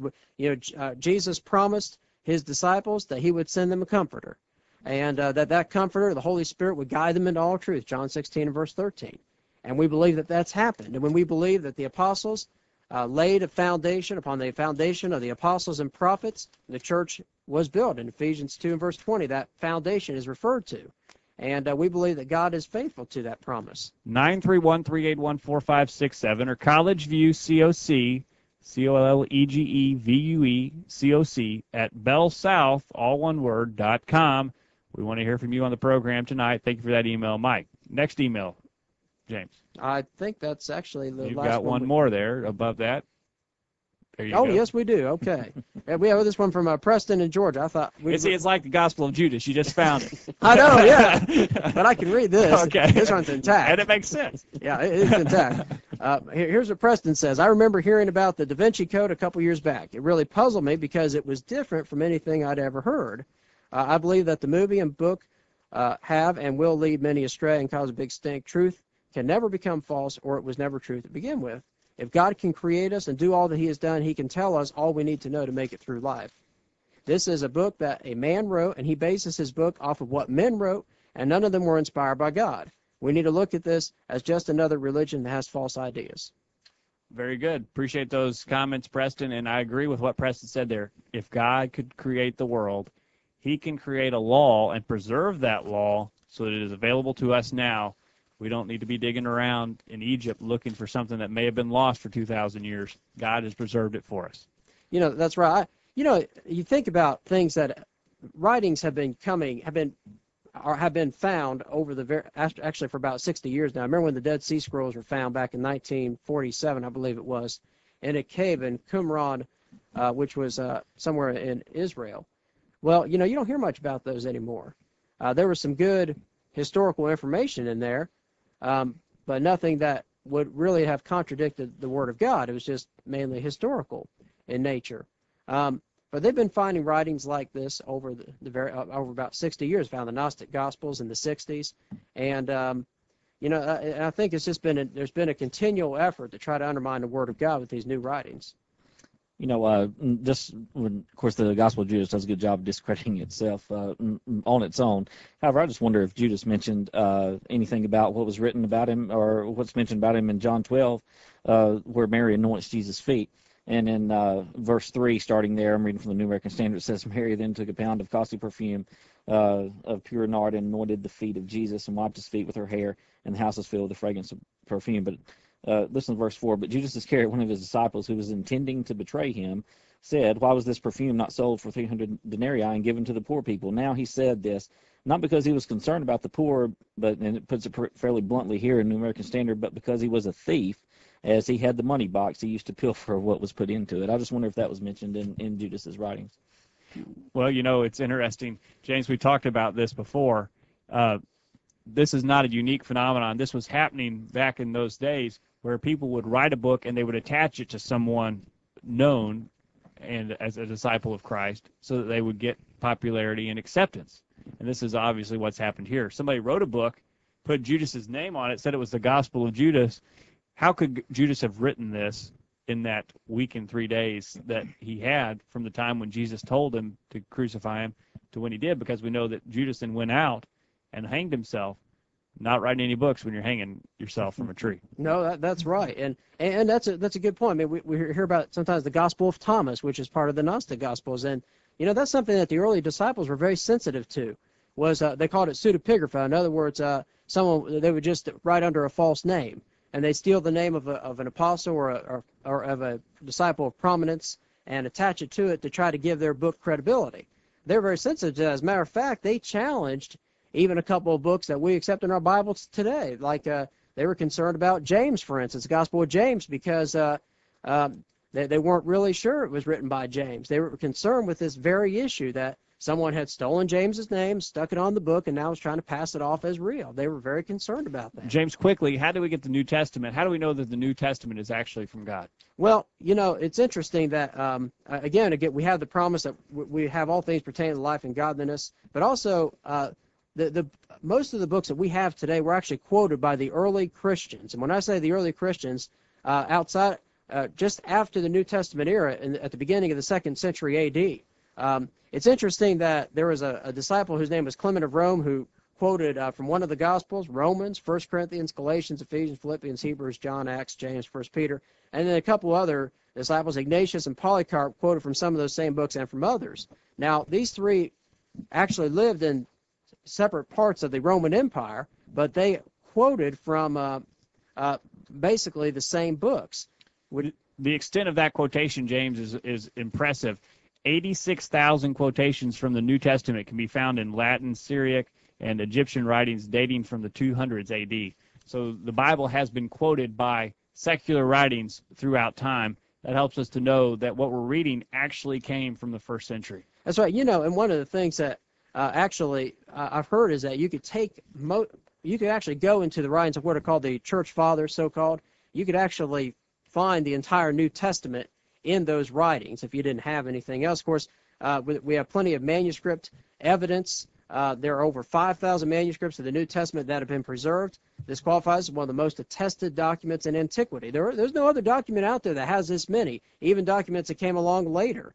Jesus promised his disciples that he would send them a comforter, and that comforter, the Holy Spirit, would guide them into all truth, John 16 and verse 13. And we believe that that's happened. And when we believe that the apostles laid a foundation upon the foundation of the apostles and prophets, the church was built. In Ephesians 2 and verse 20, that foundation is referred to. And we believe that God is faithful to that promise. 931-381-4567 or College View COC, COLLEGEVUE COC @BellSouth, all one word, .com. We want to hear from you on the program tonight. Thank you for that email, Mike. Next email, James. I think that's actually the You've last one. got one more there above that. There you go. Yes, we do. Okay. And we have this one from Preston in Georgia. I thought it's like the Gospel of Judas. You just found it. I know, yeah. But I can read this. Okay. This one's intact. And it makes sense. Yeah, it's intact. Here's what Preston says. I remember hearing about the Da Vinci Code a couple years back. It really puzzled me because it was different from anything I'd ever heard. I believe that the movie and book have and will lead many astray and cause a big stink. Truth can never become false, or it was never true to begin with. If God can create us and do all that he has done, he can tell us all we need to know to make it through life. This is a book that a man wrote, and he bases his book off of what men wrote, and none of them were inspired by God. We need to look at this as just another religion that has false ideas. Very good. Appreciate those comments, Preston, and I agree with what Preston said there. If God could create the world, he can create a law and preserve that law so that it is available to us now. We don't need to be digging around in Egypt looking for something that may have been lost for 2,000 years. God has preserved it for us. That's right. You think about things that writings have been found over actually for about 60 years now. I remember when the Dead Sea Scrolls were found back in 1947, I believe it was, in a cave in Qumran, which was somewhere in Israel. Well, you don't hear much about those anymore. There was some good historical information in there, but nothing that would really have contradicted the Word of God. It was just mainly historical in nature. But they've been finding writings like this over over about 60 years. Found the Gnostic Gospels in the 60s, and I think it's just there's been a continual effort to try to undermine the Word of God with these new writings. Just when, of course, the Gospel of Judas does a good job of discrediting itself on its own. However, I just wonder if Judas mentioned anything about what was written about him or what's mentioned about him in John 12, where Mary anoints Jesus' feet. And in verse 3, starting there, I'm reading from the New American Standard, it says, Mary then took a pound of costly perfume of pure nard and anointed the feet of Jesus and wiped his feet with her hair, and the house was filled with the fragrance of perfume. But listen to verse 4. But Judas Iscariot, one of his disciples who was intending to betray him, said, why was this perfume not sold for 300 denarii and given to the poor people? Now he said this, not because he was concerned about the poor, and it puts it fairly bluntly here in New American Standard, but because he was a thief, as he had the money box he used to pilfer what was put into it. I just wonder if that was mentioned in Judas's writings. Well, it's interesting. James, we talked about this before. This is not a unique phenomenon. This was happening back in those days where people would write a book and they would attach it to someone known and as a disciple of Christ so that they would get popularity and acceptance. And this is obviously what's happened here. Somebody wrote a book, put Judas's name on it, said it was the Gospel of Judas. How could Judas have written this in that week and 3 days that he had from the time when Jesus told him to crucify him to when he did? Because we know that Judas then went out and hanged himself. Not writing any books when you're hanging yourself from a tree. No, that's right, and that's a good point. I mean, we hear about sometimes the Gospel of Thomas, which is part of the Gnostic Gospels, and that's something that the early disciples were very sensitive to. Was they called it pseudepigrapha? In other words, someone they would just write under a false name, and they steal the name of an apostle or of a disciple of prominence and attach it to try to give their book credibility. They're very sensitive to that. As a matter of fact, they challenged even a couple of books that we accept in our Bibles today. Like they were concerned about James, for instance, the Gospel of James, because they weren't really sure it was written by James. They were concerned with this very issue that someone had stolen James's name, stuck it on the book, and now was trying to pass it off as real. They were very concerned about that. James, quickly, how do we get the New Testament? How do we know that the New Testament is actually from God? Well, it's interesting that, again, we have the promise that we have all things pertaining to life and godliness, but also the most of the books that we have today were actually quoted by the early Christians. And when I say the early Christians, just after the New Testament era, at the beginning of the 2nd century A.D., it's interesting that there was a disciple whose name was Clement of Rome who quoted from one of the Gospels, Romans, 1 Corinthians, Galatians, Ephesians, Philippians, Hebrews, John, Acts, James, 1 Peter, and then a couple other disciples, Ignatius and Polycarp, quoted from some of those same books and from others. Now, these three actually lived in separate parts of the Roman Empire, but they quoted from basically the same books. The extent of that quotation, James, is impressive. 86,000 quotations from the New Testament can be found in Latin, Syriac, and Egyptian writings dating from the 200s A.D. So the Bible has been quoted by secular writings throughout time. That helps us to know that what we're reading actually came from the 1st century. That's right. And one of the things that I've heard is that you could you could actually go into the writings of what are called the Church Fathers, so-called. You could actually find the entire New Testament in those writings if you didn't have anything else. Of course, we have plenty of manuscript evidence. There are over 5,000 manuscripts of the New Testament that have been preserved. This qualifies as one of the most attested documents in antiquity. There's no other document out there that has this many, even documents that came along later.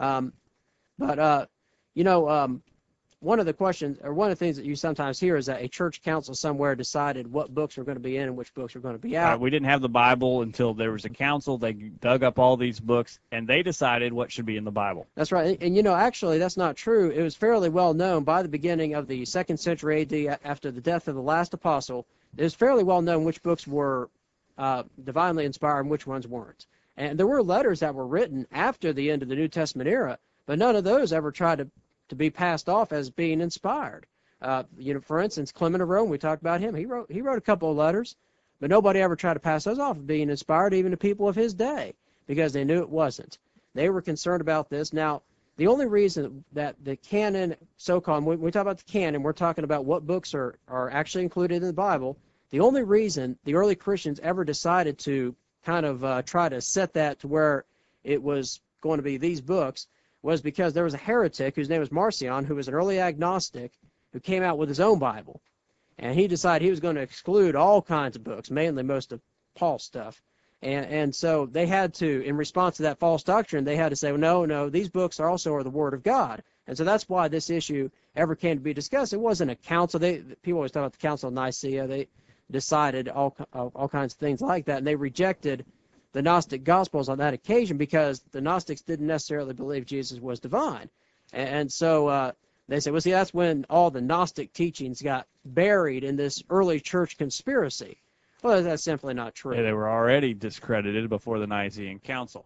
One of the questions, or one of the things that you sometimes hear is that a church council somewhere decided what books were going to be in and which books were going to be out. We didn't have the Bible until there was a council. They dug up all these books, and they decided what should be in the Bible. That's right. And, actually, that's not true. It was fairly well known by the beginning of the 2nd century A.D., after the death of the last apostle. It was fairly well known which books were divinely inspired and which ones weren't. And there were letters that were written after the end of the New Testament era, but none of those ever tried to be passed off as being inspired. For instance, Clement of Rome, we talked about him. He wrote a couple of letters, but nobody ever tried to pass those off as being inspired, even to people of his day, because they knew it wasn't. They were concerned about this. Now, the only reason that the canon, so-called, when we talk about the canon, we're talking about what books are actually included in the Bible. The only reason the early Christians ever decided to kind of try to set that to where it was going to be these books was because there was a heretic whose name was Marcion, who was an early agnostic, who came out with his own Bible. And he decided he was going to exclude all kinds of books, mainly most of Paul's stuff. And so they had to, in response to that false doctrine, they had to say, well, no, these books also are the Word of God. And so that's why this issue ever came to be discussed. It wasn't a council. People always talk about the Council of Nicaea. They decided all kinds of things like that, and they rejected the Gnostic Gospels on that occasion because the Gnostics didn't necessarily believe Jesus was divine. And so they said, well, see, that's when all the Gnostic teachings got buried in this early church conspiracy. Well, that's simply not true. They were already discredited before the Nicene Council.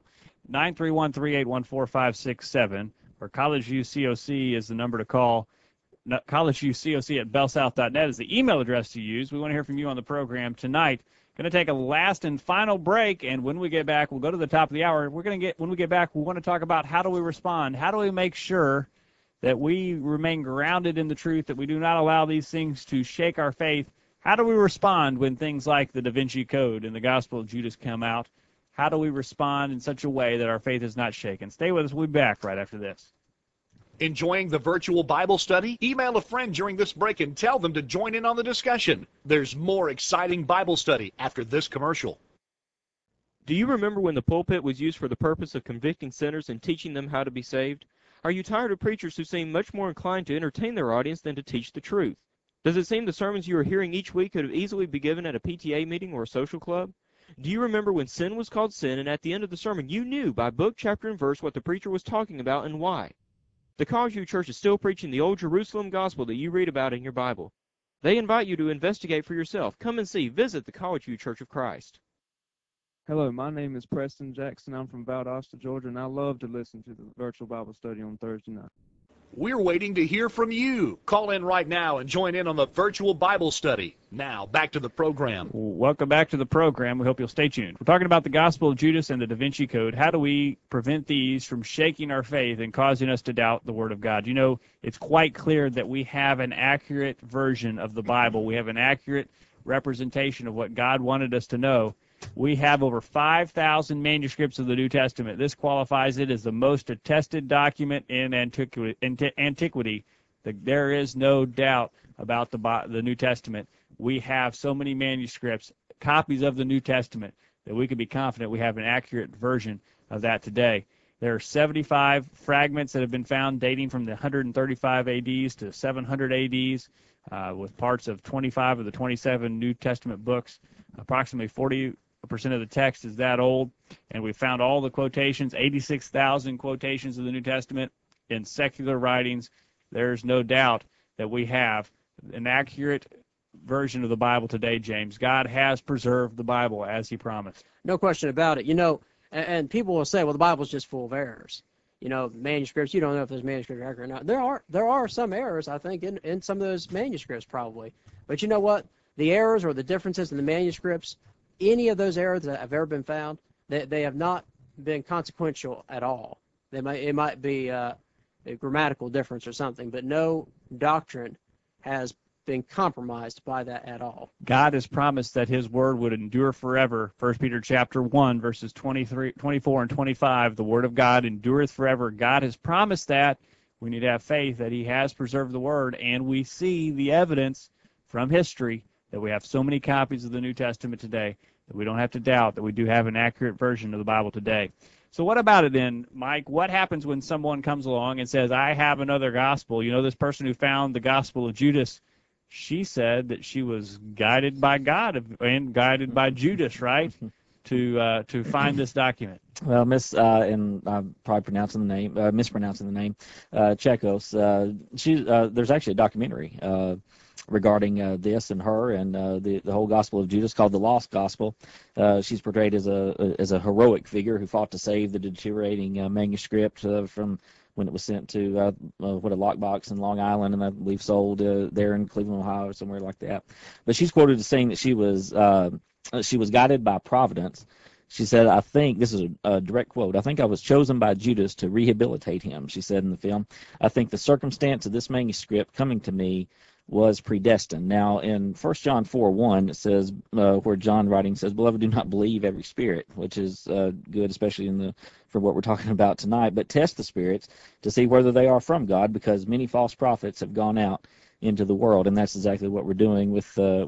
931-381-4567, or College UCOC is the number to call. College UCOC at bellsouth.net is the email address to use. We want to hear from you on the program tonight. Going to take a last and final break, and when we get back, we'll go to the top of the hour. When we get back, we want to talk about how do we respond? How do we make sure that we remain grounded in the truth, that we do not allow these things to shake our faith? How do we respond when things like the Da Vinci Code and the Gospel of Judas come out? How do we respond in such a way that our faith is not shaken? Stay with us. We'll be back right after this. Enjoying the virtual Bible study? Email a friend during this break and tell them to join in on the discussion. There's more exciting Bible study after this commercial. Do you remember when the pulpit was used for the purpose of convicting sinners and teaching them how to be saved? Are you tired of preachers who seem much more inclined to entertain their audience than to teach the truth? Does it seem the sermons you are hearing each week could have easily been given at a PTA meeting or a social club? Do you remember when sin was called sin, and at the end of the sermon you knew by book, chapter, and verse what the preacher was talking about and why? The College View Church is still preaching the old Jerusalem gospel that you read about in your Bible. They invite you to investigate for yourself. Come and see. Visit the College View Church of Christ. Hello, my name is Preston Jackson. I'm from Valdosta, Georgia, and I love to listen to the virtual Bible study on Thursday night. We're waiting to hear from you. Call in right now and join in on the virtual Bible study. Now, back to the program. Welcome back to the program. We hope you'll stay tuned. We're talking about the Gospel of Judas and the Da Vinci Code. How do we prevent these from shaking our faith and causing us to doubt the Word of God? You know, it's quite clear that we have an accurate version of the Bible. We have an accurate representation of what God wanted us to know. We have over 5,000 manuscripts of the New Testament. This qualifies it as the most attested document in antiquity. There is no doubt about the New Testament. We have so many manuscripts, copies of the New Testament, that we can be confident we have an accurate version of that today. There are 75 fragments that have been found dating from the 135 ADs to 700 ADs, with parts of 25 of the 27 New Testament books. Approximately 40% of the text is that old, and we found all the quotations, 86,000 quotations of the New Testament in secular writings. There's no doubt that we have an accurate version of the Bible today, James. God has preserved the Bible as he promised. No question about it. You know, and people will say, well, the Bible's just full of errors. You know, manuscripts, you don't know if those manuscripts are accurate or not. There are some errors, I think, in some of those manuscripts probably. But you know what? The errors or the differences in the manuscripts, any of those errors that have ever been found, they have not been consequential at all. It might be a grammatical difference or something, but no doctrine has been compromised by that at all. God has promised that his word would endure forever. 1 Peter chapter 1, verses 24 and 25, the word of God endureth forever. God has promised that. We need to have faith that he has preserved the word, and we see the evidence from history that we have so many copies of the New Testament today that we don't have to doubt that we do have an accurate version of the Bible today. So what about it then, Mike? What happens when someone comes along and says, I have another gospel? You know, this person who found the Gospel of Judas, she said that she was guided by God and guided by Judas, right, to find this document. Well, and I'm probably mispronouncing the name, Chekos. There's actually a documentary regarding this and her and the whole Gospel of Judas called The Lost Gospel. She's portrayed as a heroic figure who fought to save the deteriorating manuscript from when it was sent to a lockbox in Long Island, and I believe sold there in Cleveland, Ohio, or somewhere like that. But she's quoted as saying that she was guided by providence. She said, I think, this is a direct quote, I think I was chosen by Judas to rehabilitate him, she said in the film. I think the circumstance of this manuscript coming to me was predestined. Now, in 1 John 4:1, it says, where John writing says, Beloved, do not believe every spirit, which is good, especially for what we're talking about tonight, but test the spirits to see whether they are from God, because many false prophets have gone out. into the world, and that's exactly what we're doing with the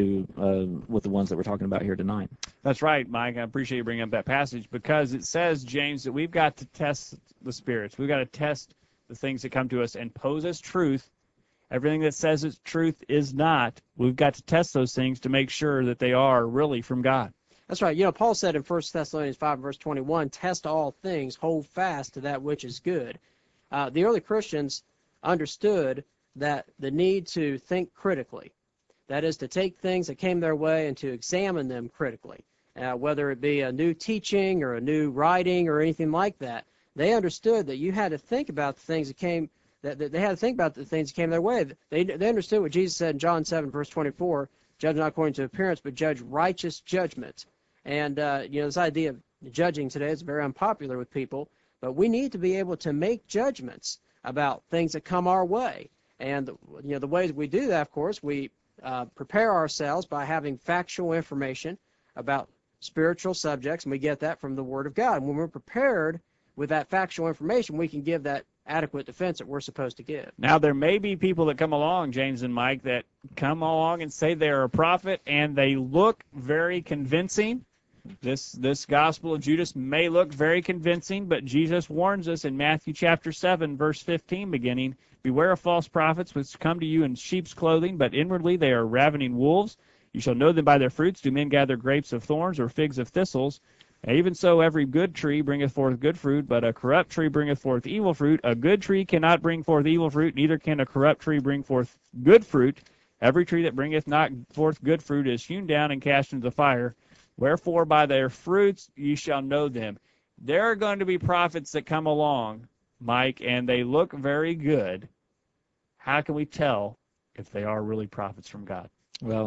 ones that we're talking about here tonight. That's right, Mike. I appreciate you bringing up that passage because it says, James, that we've got to test the spirits. We've got to test the things that come to us and pose as truth. Everything that says it's truth is not. We've got to test those things to make sure that they are really from God. That's right. Paul said in 1 Thessalonians 5, verse 21, test all things, hold fast to that which is good. The early Christians understood that the need to think critically, that is to take things that came their way and to examine them critically, whether it be a new teaching or a new writing or anything like that. They understood that you had to think about the things that came, that they had to think about the things that came their way. They understood what Jesus said in John 7, verse 24, judge not according to appearance, but judge righteous judgment. And, this idea of judging today is very unpopular with people, but we need to be able to make judgments about things that come our way. And, the ways we do that, of course, we prepare ourselves by having factual information about spiritual subjects, and we get that from the Word of God. And when we're prepared with that factual information, we can give that adequate defense that we're supposed to give. Now, there may be people that come along, James and Mike, that come along and say they're a prophet, and they look very convincing. This Gospel of Judas may look very convincing, but Jesus warns us in Matthew chapter 7, verse 15, beginning, beware of false prophets which come to you in sheep's clothing, but inwardly they are ravening wolves. You shall know them by their fruits. Do men gather grapes of thorns or figs of thistles? And even so, every good tree bringeth forth good fruit, but a corrupt tree bringeth forth evil fruit. A good tree cannot bring forth evil fruit, neither can a corrupt tree bring forth good fruit. Every tree that bringeth not forth good fruit is hewn down and cast into the fire. Wherefore by their fruits ye shall know them. There are going to be prophets that come along, Mike, and they look very good. How can we tell if they are really prophets from God? Well,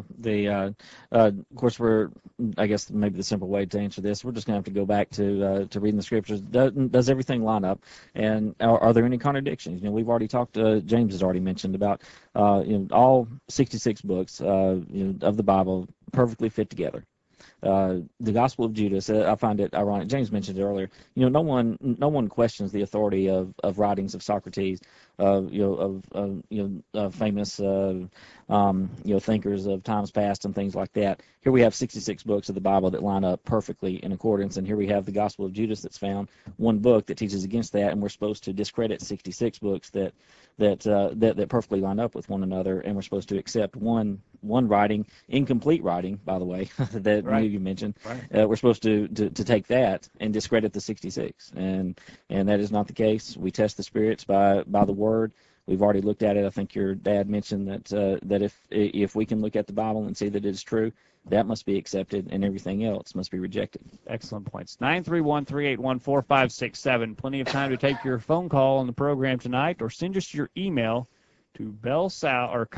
of course, I guess maybe the simple way to answer this, we're just going to have to go back to reading the scriptures. Does everything line up? And are there any contradictions? We've already talked, James has already mentioned about, all 66 books, of the Bible perfectly fit together. The Gospel of Judas, I find it ironic. James mentioned it earlier. No one questions the authority of writings of Socrates, famous thinkers of times past and things like that. Here we have 66 books of the Bible that line up perfectly in accordance, and here we have the Gospel of Judas that's found one book that teaches against that, and we're supposed to discredit 66 books that perfectly line up with one another, and we're supposed to accept one writing, incomplete writing, by the way, that Right. you mentioned. Right. We're supposed to take that and discredit the 66, and that is not the case. We test the spirits by the Word. We've already looked at it. I think your dad mentioned that if we can look at the Bible and see that it is true, that must be accepted, and everything else must be rejected. Excellent points. 931-381-4567. Plenty of time to take your phone call on the program tonight, or send us your email to BellSouth or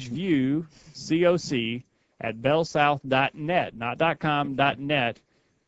collegeviewcoc@bellsouth.net, not .com, .net.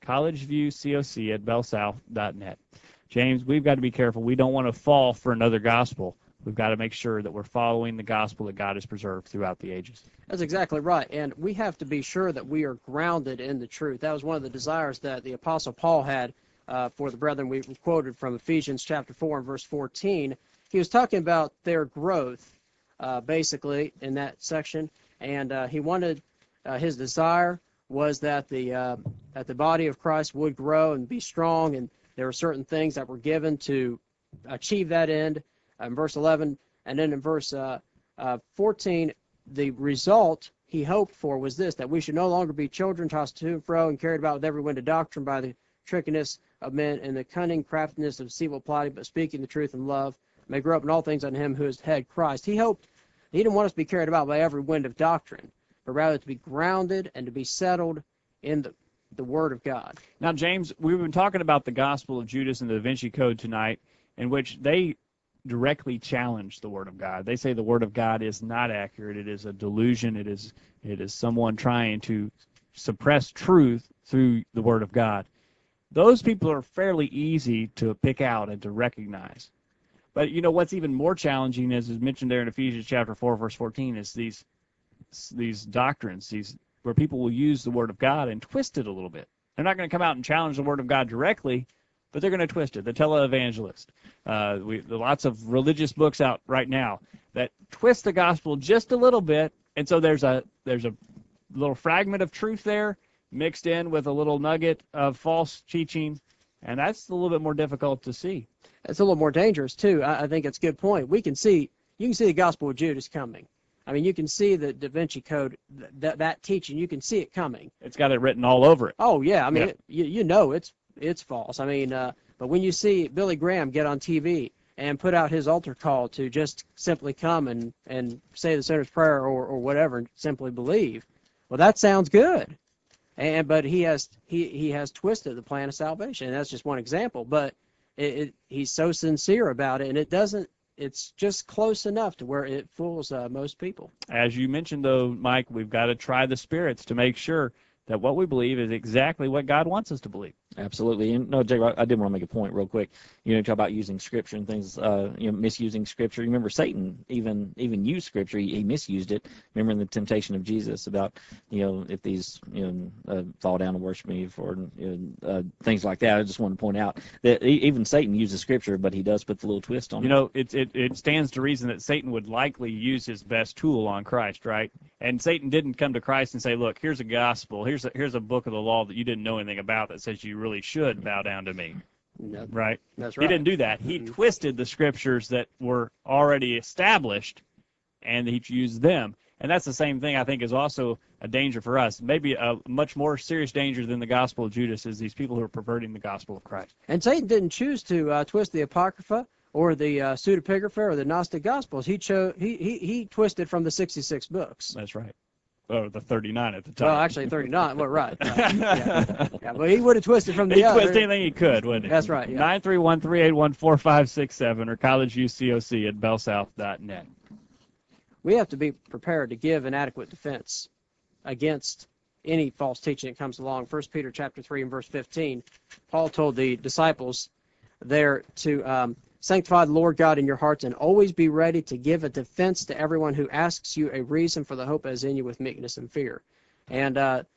collegeviewcoc@bellsouth.net. James, we've got to be careful. We don't want to fall for another gospel. We've got to make sure that we're following the gospel that God has preserved throughout the ages. That's exactly right. And we have to be sure that we are grounded in the truth. That was one of the desires that the Apostle Paul had for the brethren. We quoted from Ephesians chapter 4 and verse 14. He was talking about their growth, basically, in that section. And he wanted, his desire was that the body of Christ would grow and be strong. And there were certain things that were given to achieve that end. In verse 11, and then in verse 14, the result he hoped for was this, that we should no longer be children tossed to and fro and carried about with every wind of doctrine by the trickiness of men and the cunning craftiness of deceitful plotting, but speaking the truth in love, may grow up in all things unto him who is head, Christ. He didn't want us to be carried about by every wind of doctrine, but rather to be grounded and to be settled in the Word of God. Now, James, we've been talking about the Gospel of Judas and the Da Vinci Code tonight, in which they directly challenge the Word of God. They say the Word of God is not accurate. It is a delusion. It is someone trying to suppress truth through the Word of God. Those people are fairly easy to pick out and to recognize. But what's even more challenging is mentioned there in Ephesians chapter 4, verse 14, is these doctrines, where people will use the Word of God and twist it a little bit. They're not going to come out and challenge the Word of God directly, but they're going to twist it. The televangelist. Lots of religious books out right now that twist the gospel just a little bit, and so there's a little fragment of truth there mixed in with a little nugget of false teaching, and that's a little bit more difficult to see. It's a little more dangerous too. I think it's a good point. You can see the Gospel of Judas coming. I mean, you can see the Da Vinci Code, that teaching. You can see it coming. It's got it written all over it. Oh yeah, I mean, you know it's false. I mean, but when you see Billy Graham get on TV and put out his altar call to just simply come and say the sinner's prayer or whatever and simply believe, well, that sounds good. But he has twisted the plan of salvation. And that's just one example. But he's so sincere about it, and it's just close enough to where it fools most people. As you mentioned, though, Mike, we've got to try the spirits to make sure that what we believe is exactly what God wants us to believe. Absolutely. And no, Jay, I did want to make a point real quick. Talk about using Scripture and things, misusing Scripture. You remember Satan even used Scripture. He misused it. Remember in the temptation of Jesus about, if these, fall down and worship me for things like that. I just want to point out that even Satan uses Scripture, but he does put the little twist on it. It stands to reason that Satan would likely use his best tool on Christ, right? And Satan didn't come to Christ and say, look, here's a gospel, here's a book of the law that you didn't know anything about that says you really should bow down to me. No, right? That's right. He didn't do that. He twisted the scriptures that were already established, and he used them. And that's the same thing I think is also a danger for us. Maybe a much more serious danger than the gospel of Judas is these people who are perverting the gospel of Christ. And Satan didn't choose to twist the Apocrypha or the Pseudepigrapha or the Gnostic Gospels. He twisted from the 66 books. That's right. Oh, the 39 at the time. Well, actually 39. Well, right. Yeah, but he would have twisted from the He'd other. twist anything he could, wouldn't he? That's right. Yeah. 931-381-4567 or collegeucoc@bellsouth.net. We have to be prepared to give an adequate defense against any false teaching that comes along. 1 Peter chapter 3 and verse 15, Paul told the disciples there to sanctify the Lord God in your hearts and always be ready to give a defense to everyone who asks you a reason for the hope that is in you with meekness and fear. And,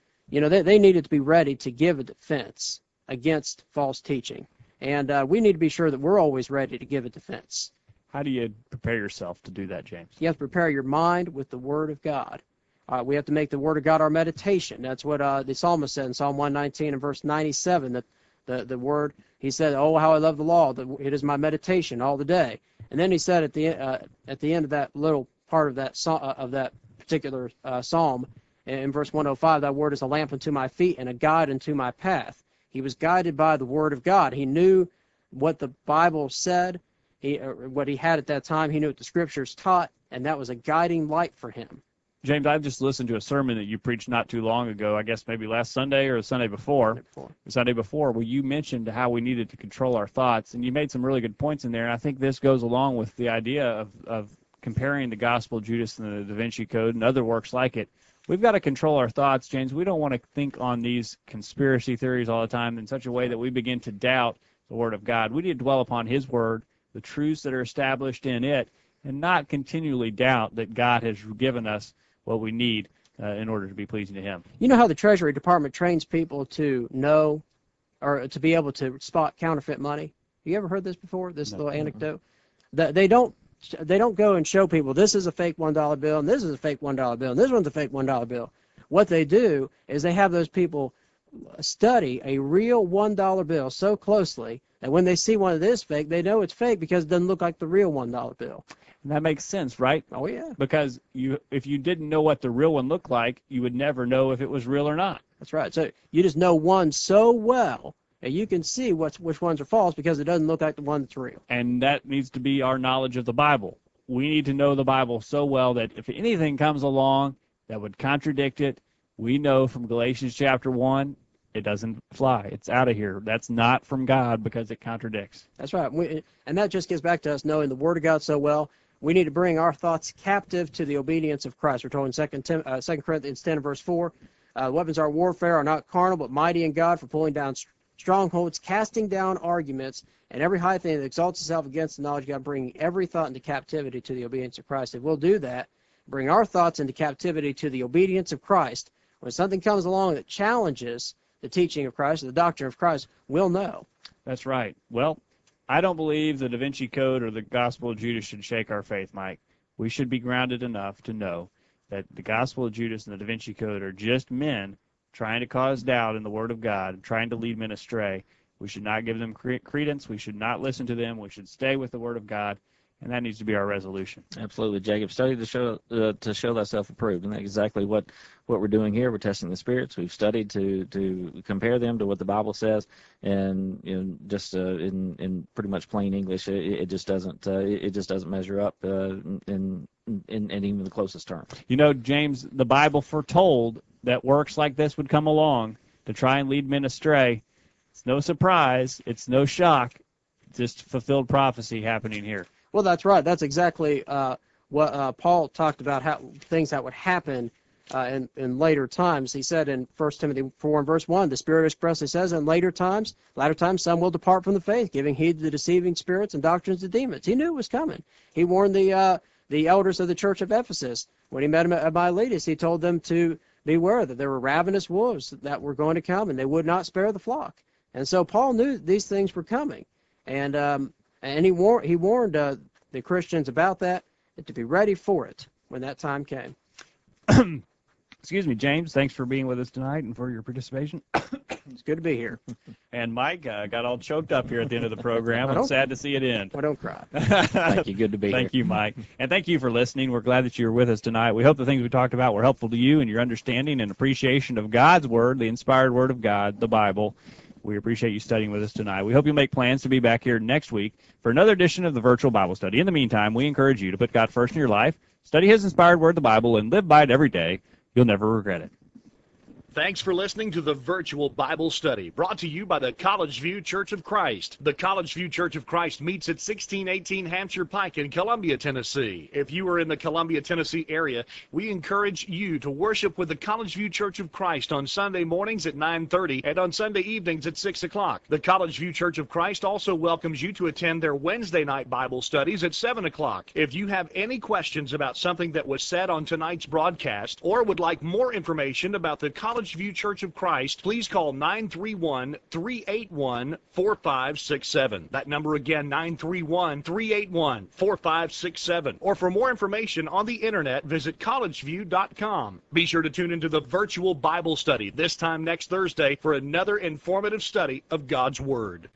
they needed to be ready to give a defense against false teaching. And we need to be sure that we're always ready to give a defense. How do you prepare yourself to do that, James? You have to prepare your mind with the Word of God. We have to make the Word of God our meditation. That's what the psalmist said in Psalm 119 and verse 97, that the Word, he said, oh, how I love the law. It is my meditation all the day. And then he said at the end of that little part of that particular psalm, in verse 105, that word is a lamp unto my feet and a guide unto my path. He was guided by the Word of God. He knew what the Bible said, what he had at that time. He knew what the Scriptures taught, and that was a guiding light for him. James, I've just listened to a sermon that you preached not too long ago, I guess maybe last Sunday or the Sunday before. The Sunday before, where you mentioned how we needed to control our thoughts, and you made some really good points in there, and I think this goes along with the idea of comparing the Gospel of Judas and the Da Vinci Code and other works like it. We've got to control our thoughts, James. We don't want to think on these conspiracy theories all the time in such a way that we begin to doubt the Word of God. We need to dwell upon His Word, the truths that are established in it, and not continually doubt that God has given us what we need in order to be pleasing to Him. You know how the Treasury Department trains people to know or to be able to spot counterfeit money? You ever heard this before, this little anecdote? They don't go and show people this is a fake $1 bill and this is a fake $1 bill and this one's a fake $1 bill. What they do is they have those people study a real $1 bill so closely that when they see one that is fake, they know it's fake because it doesn't look like the real $1 bill. And that makes sense, right? Oh, yeah. Because if you didn't know what the real one looked like, you would never know if it was real or not. That's right. So you just know one so well that you can see which ones are false because it doesn't look like the one that's real. And that needs to be our knowledge of the Bible. We need to know the Bible so well that if anything comes along that would contradict it, we know from Galatians chapter 1, it doesn't fly. It's out of here. That's not from God because it contradicts. That's right. And that just gets back to us knowing the Word of God so well. We need to bring our thoughts captive to the obedience of Christ. We're told in 2 Corinthians 10 verse 4, weapons of our warfare are not carnal, but mighty in God for pulling down strongholds, casting down arguments, and every high thing that exalts itself against the knowledge of God, bringing every thought into captivity to the obedience of Christ. If we'll do that, bring our thoughts into captivity to the obedience of Christ, when something comes along that challenges the teaching of Christ, the doctrine of Christ, we'll know. That's right. Well, I don't believe the Da Vinci Code or the Gospel of Judas should shake our faith, Mike. We should be grounded enough to know that the Gospel of Judas and the Da Vinci Code are just men trying to cause doubt in the Word of God, trying to lead men astray. We should not give them credence. We should not listen to them. We should stay with the Word of God, and that needs to be our resolution. Absolutely, Jacob. Study to show thyself approved, and that's exactly what we're doing here. We're testing the spirits. We've studied to compare them to what the Bible says, and just in pretty much plain English, it just doesn't measure up in even the closest term. You know, James, the Bible foretold that works like this would come along to try and lead men astray. It's no surprise. It's no shock. Just fulfilled prophecy happening here. Well, that's right. That's exactly what Paul talked about, how things that would happen in later times. He said in 1 Timothy 4 and verse 1, the Spirit expressly says, in latter times, some will depart from the faith, giving heed to the deceiving spirits and doctrines of demons. He knew it was coming. He warned the elders of the church of Ephesus. When he met them at Miletus, he told them to beware that there were ravenous wolves that were going to come, and they would not spare the flock. And so Paul knew these things were coming. And he warned the Christians about that, and to be ready for it when that time came. Excuse me, James. Thanks for being with us tonight and for your participation. It's good to be here. And Mike got all choked up here at the end of the program. I'm sad to see it end. Well, don't cry. Thank you. Good to be here. Thank you, Mike. And thank you for listening. We're glad that you were with us tonight. We hope the things we talked about were helpful to you in your understanding and appreciation of God's Word, the inspired Word of God, the Bible. We appreciate you studying with us tonight. We hope you'll make plans to be back here next week for another edition of the Virtual Bible Study. In the meantime, we encourage you to put God first in your life, study His inspired Word, the Bible, and live by it every day. You'll never regret it. Thanks for listening to the Virtual Bible Study, brought to you by the College View Church of Christ. The College View Church of Christ meets at 1618 Hampshire Pike in Columbia, Tennessee. If you are in the Columbia, Tennessee area, we encourage you to worship with the College View Church of Christ on Sunday mornings at 9:30 and on Sunday evenings at 6 o'clock. The College View Church of Christ also welcomes you to attend their Wednesday night Bible studies at 7 o'clock. If you have any questions about something that was said on tonight's broadcast or would like more information about the College View Church of Christ, please call 931-381-4567. That number again, 931-381-4567. Or for more information on the internet, visit collegeview.com. Be sure to tune into the Virtual Bible Study this time next Thursday for another informative study of God's Word.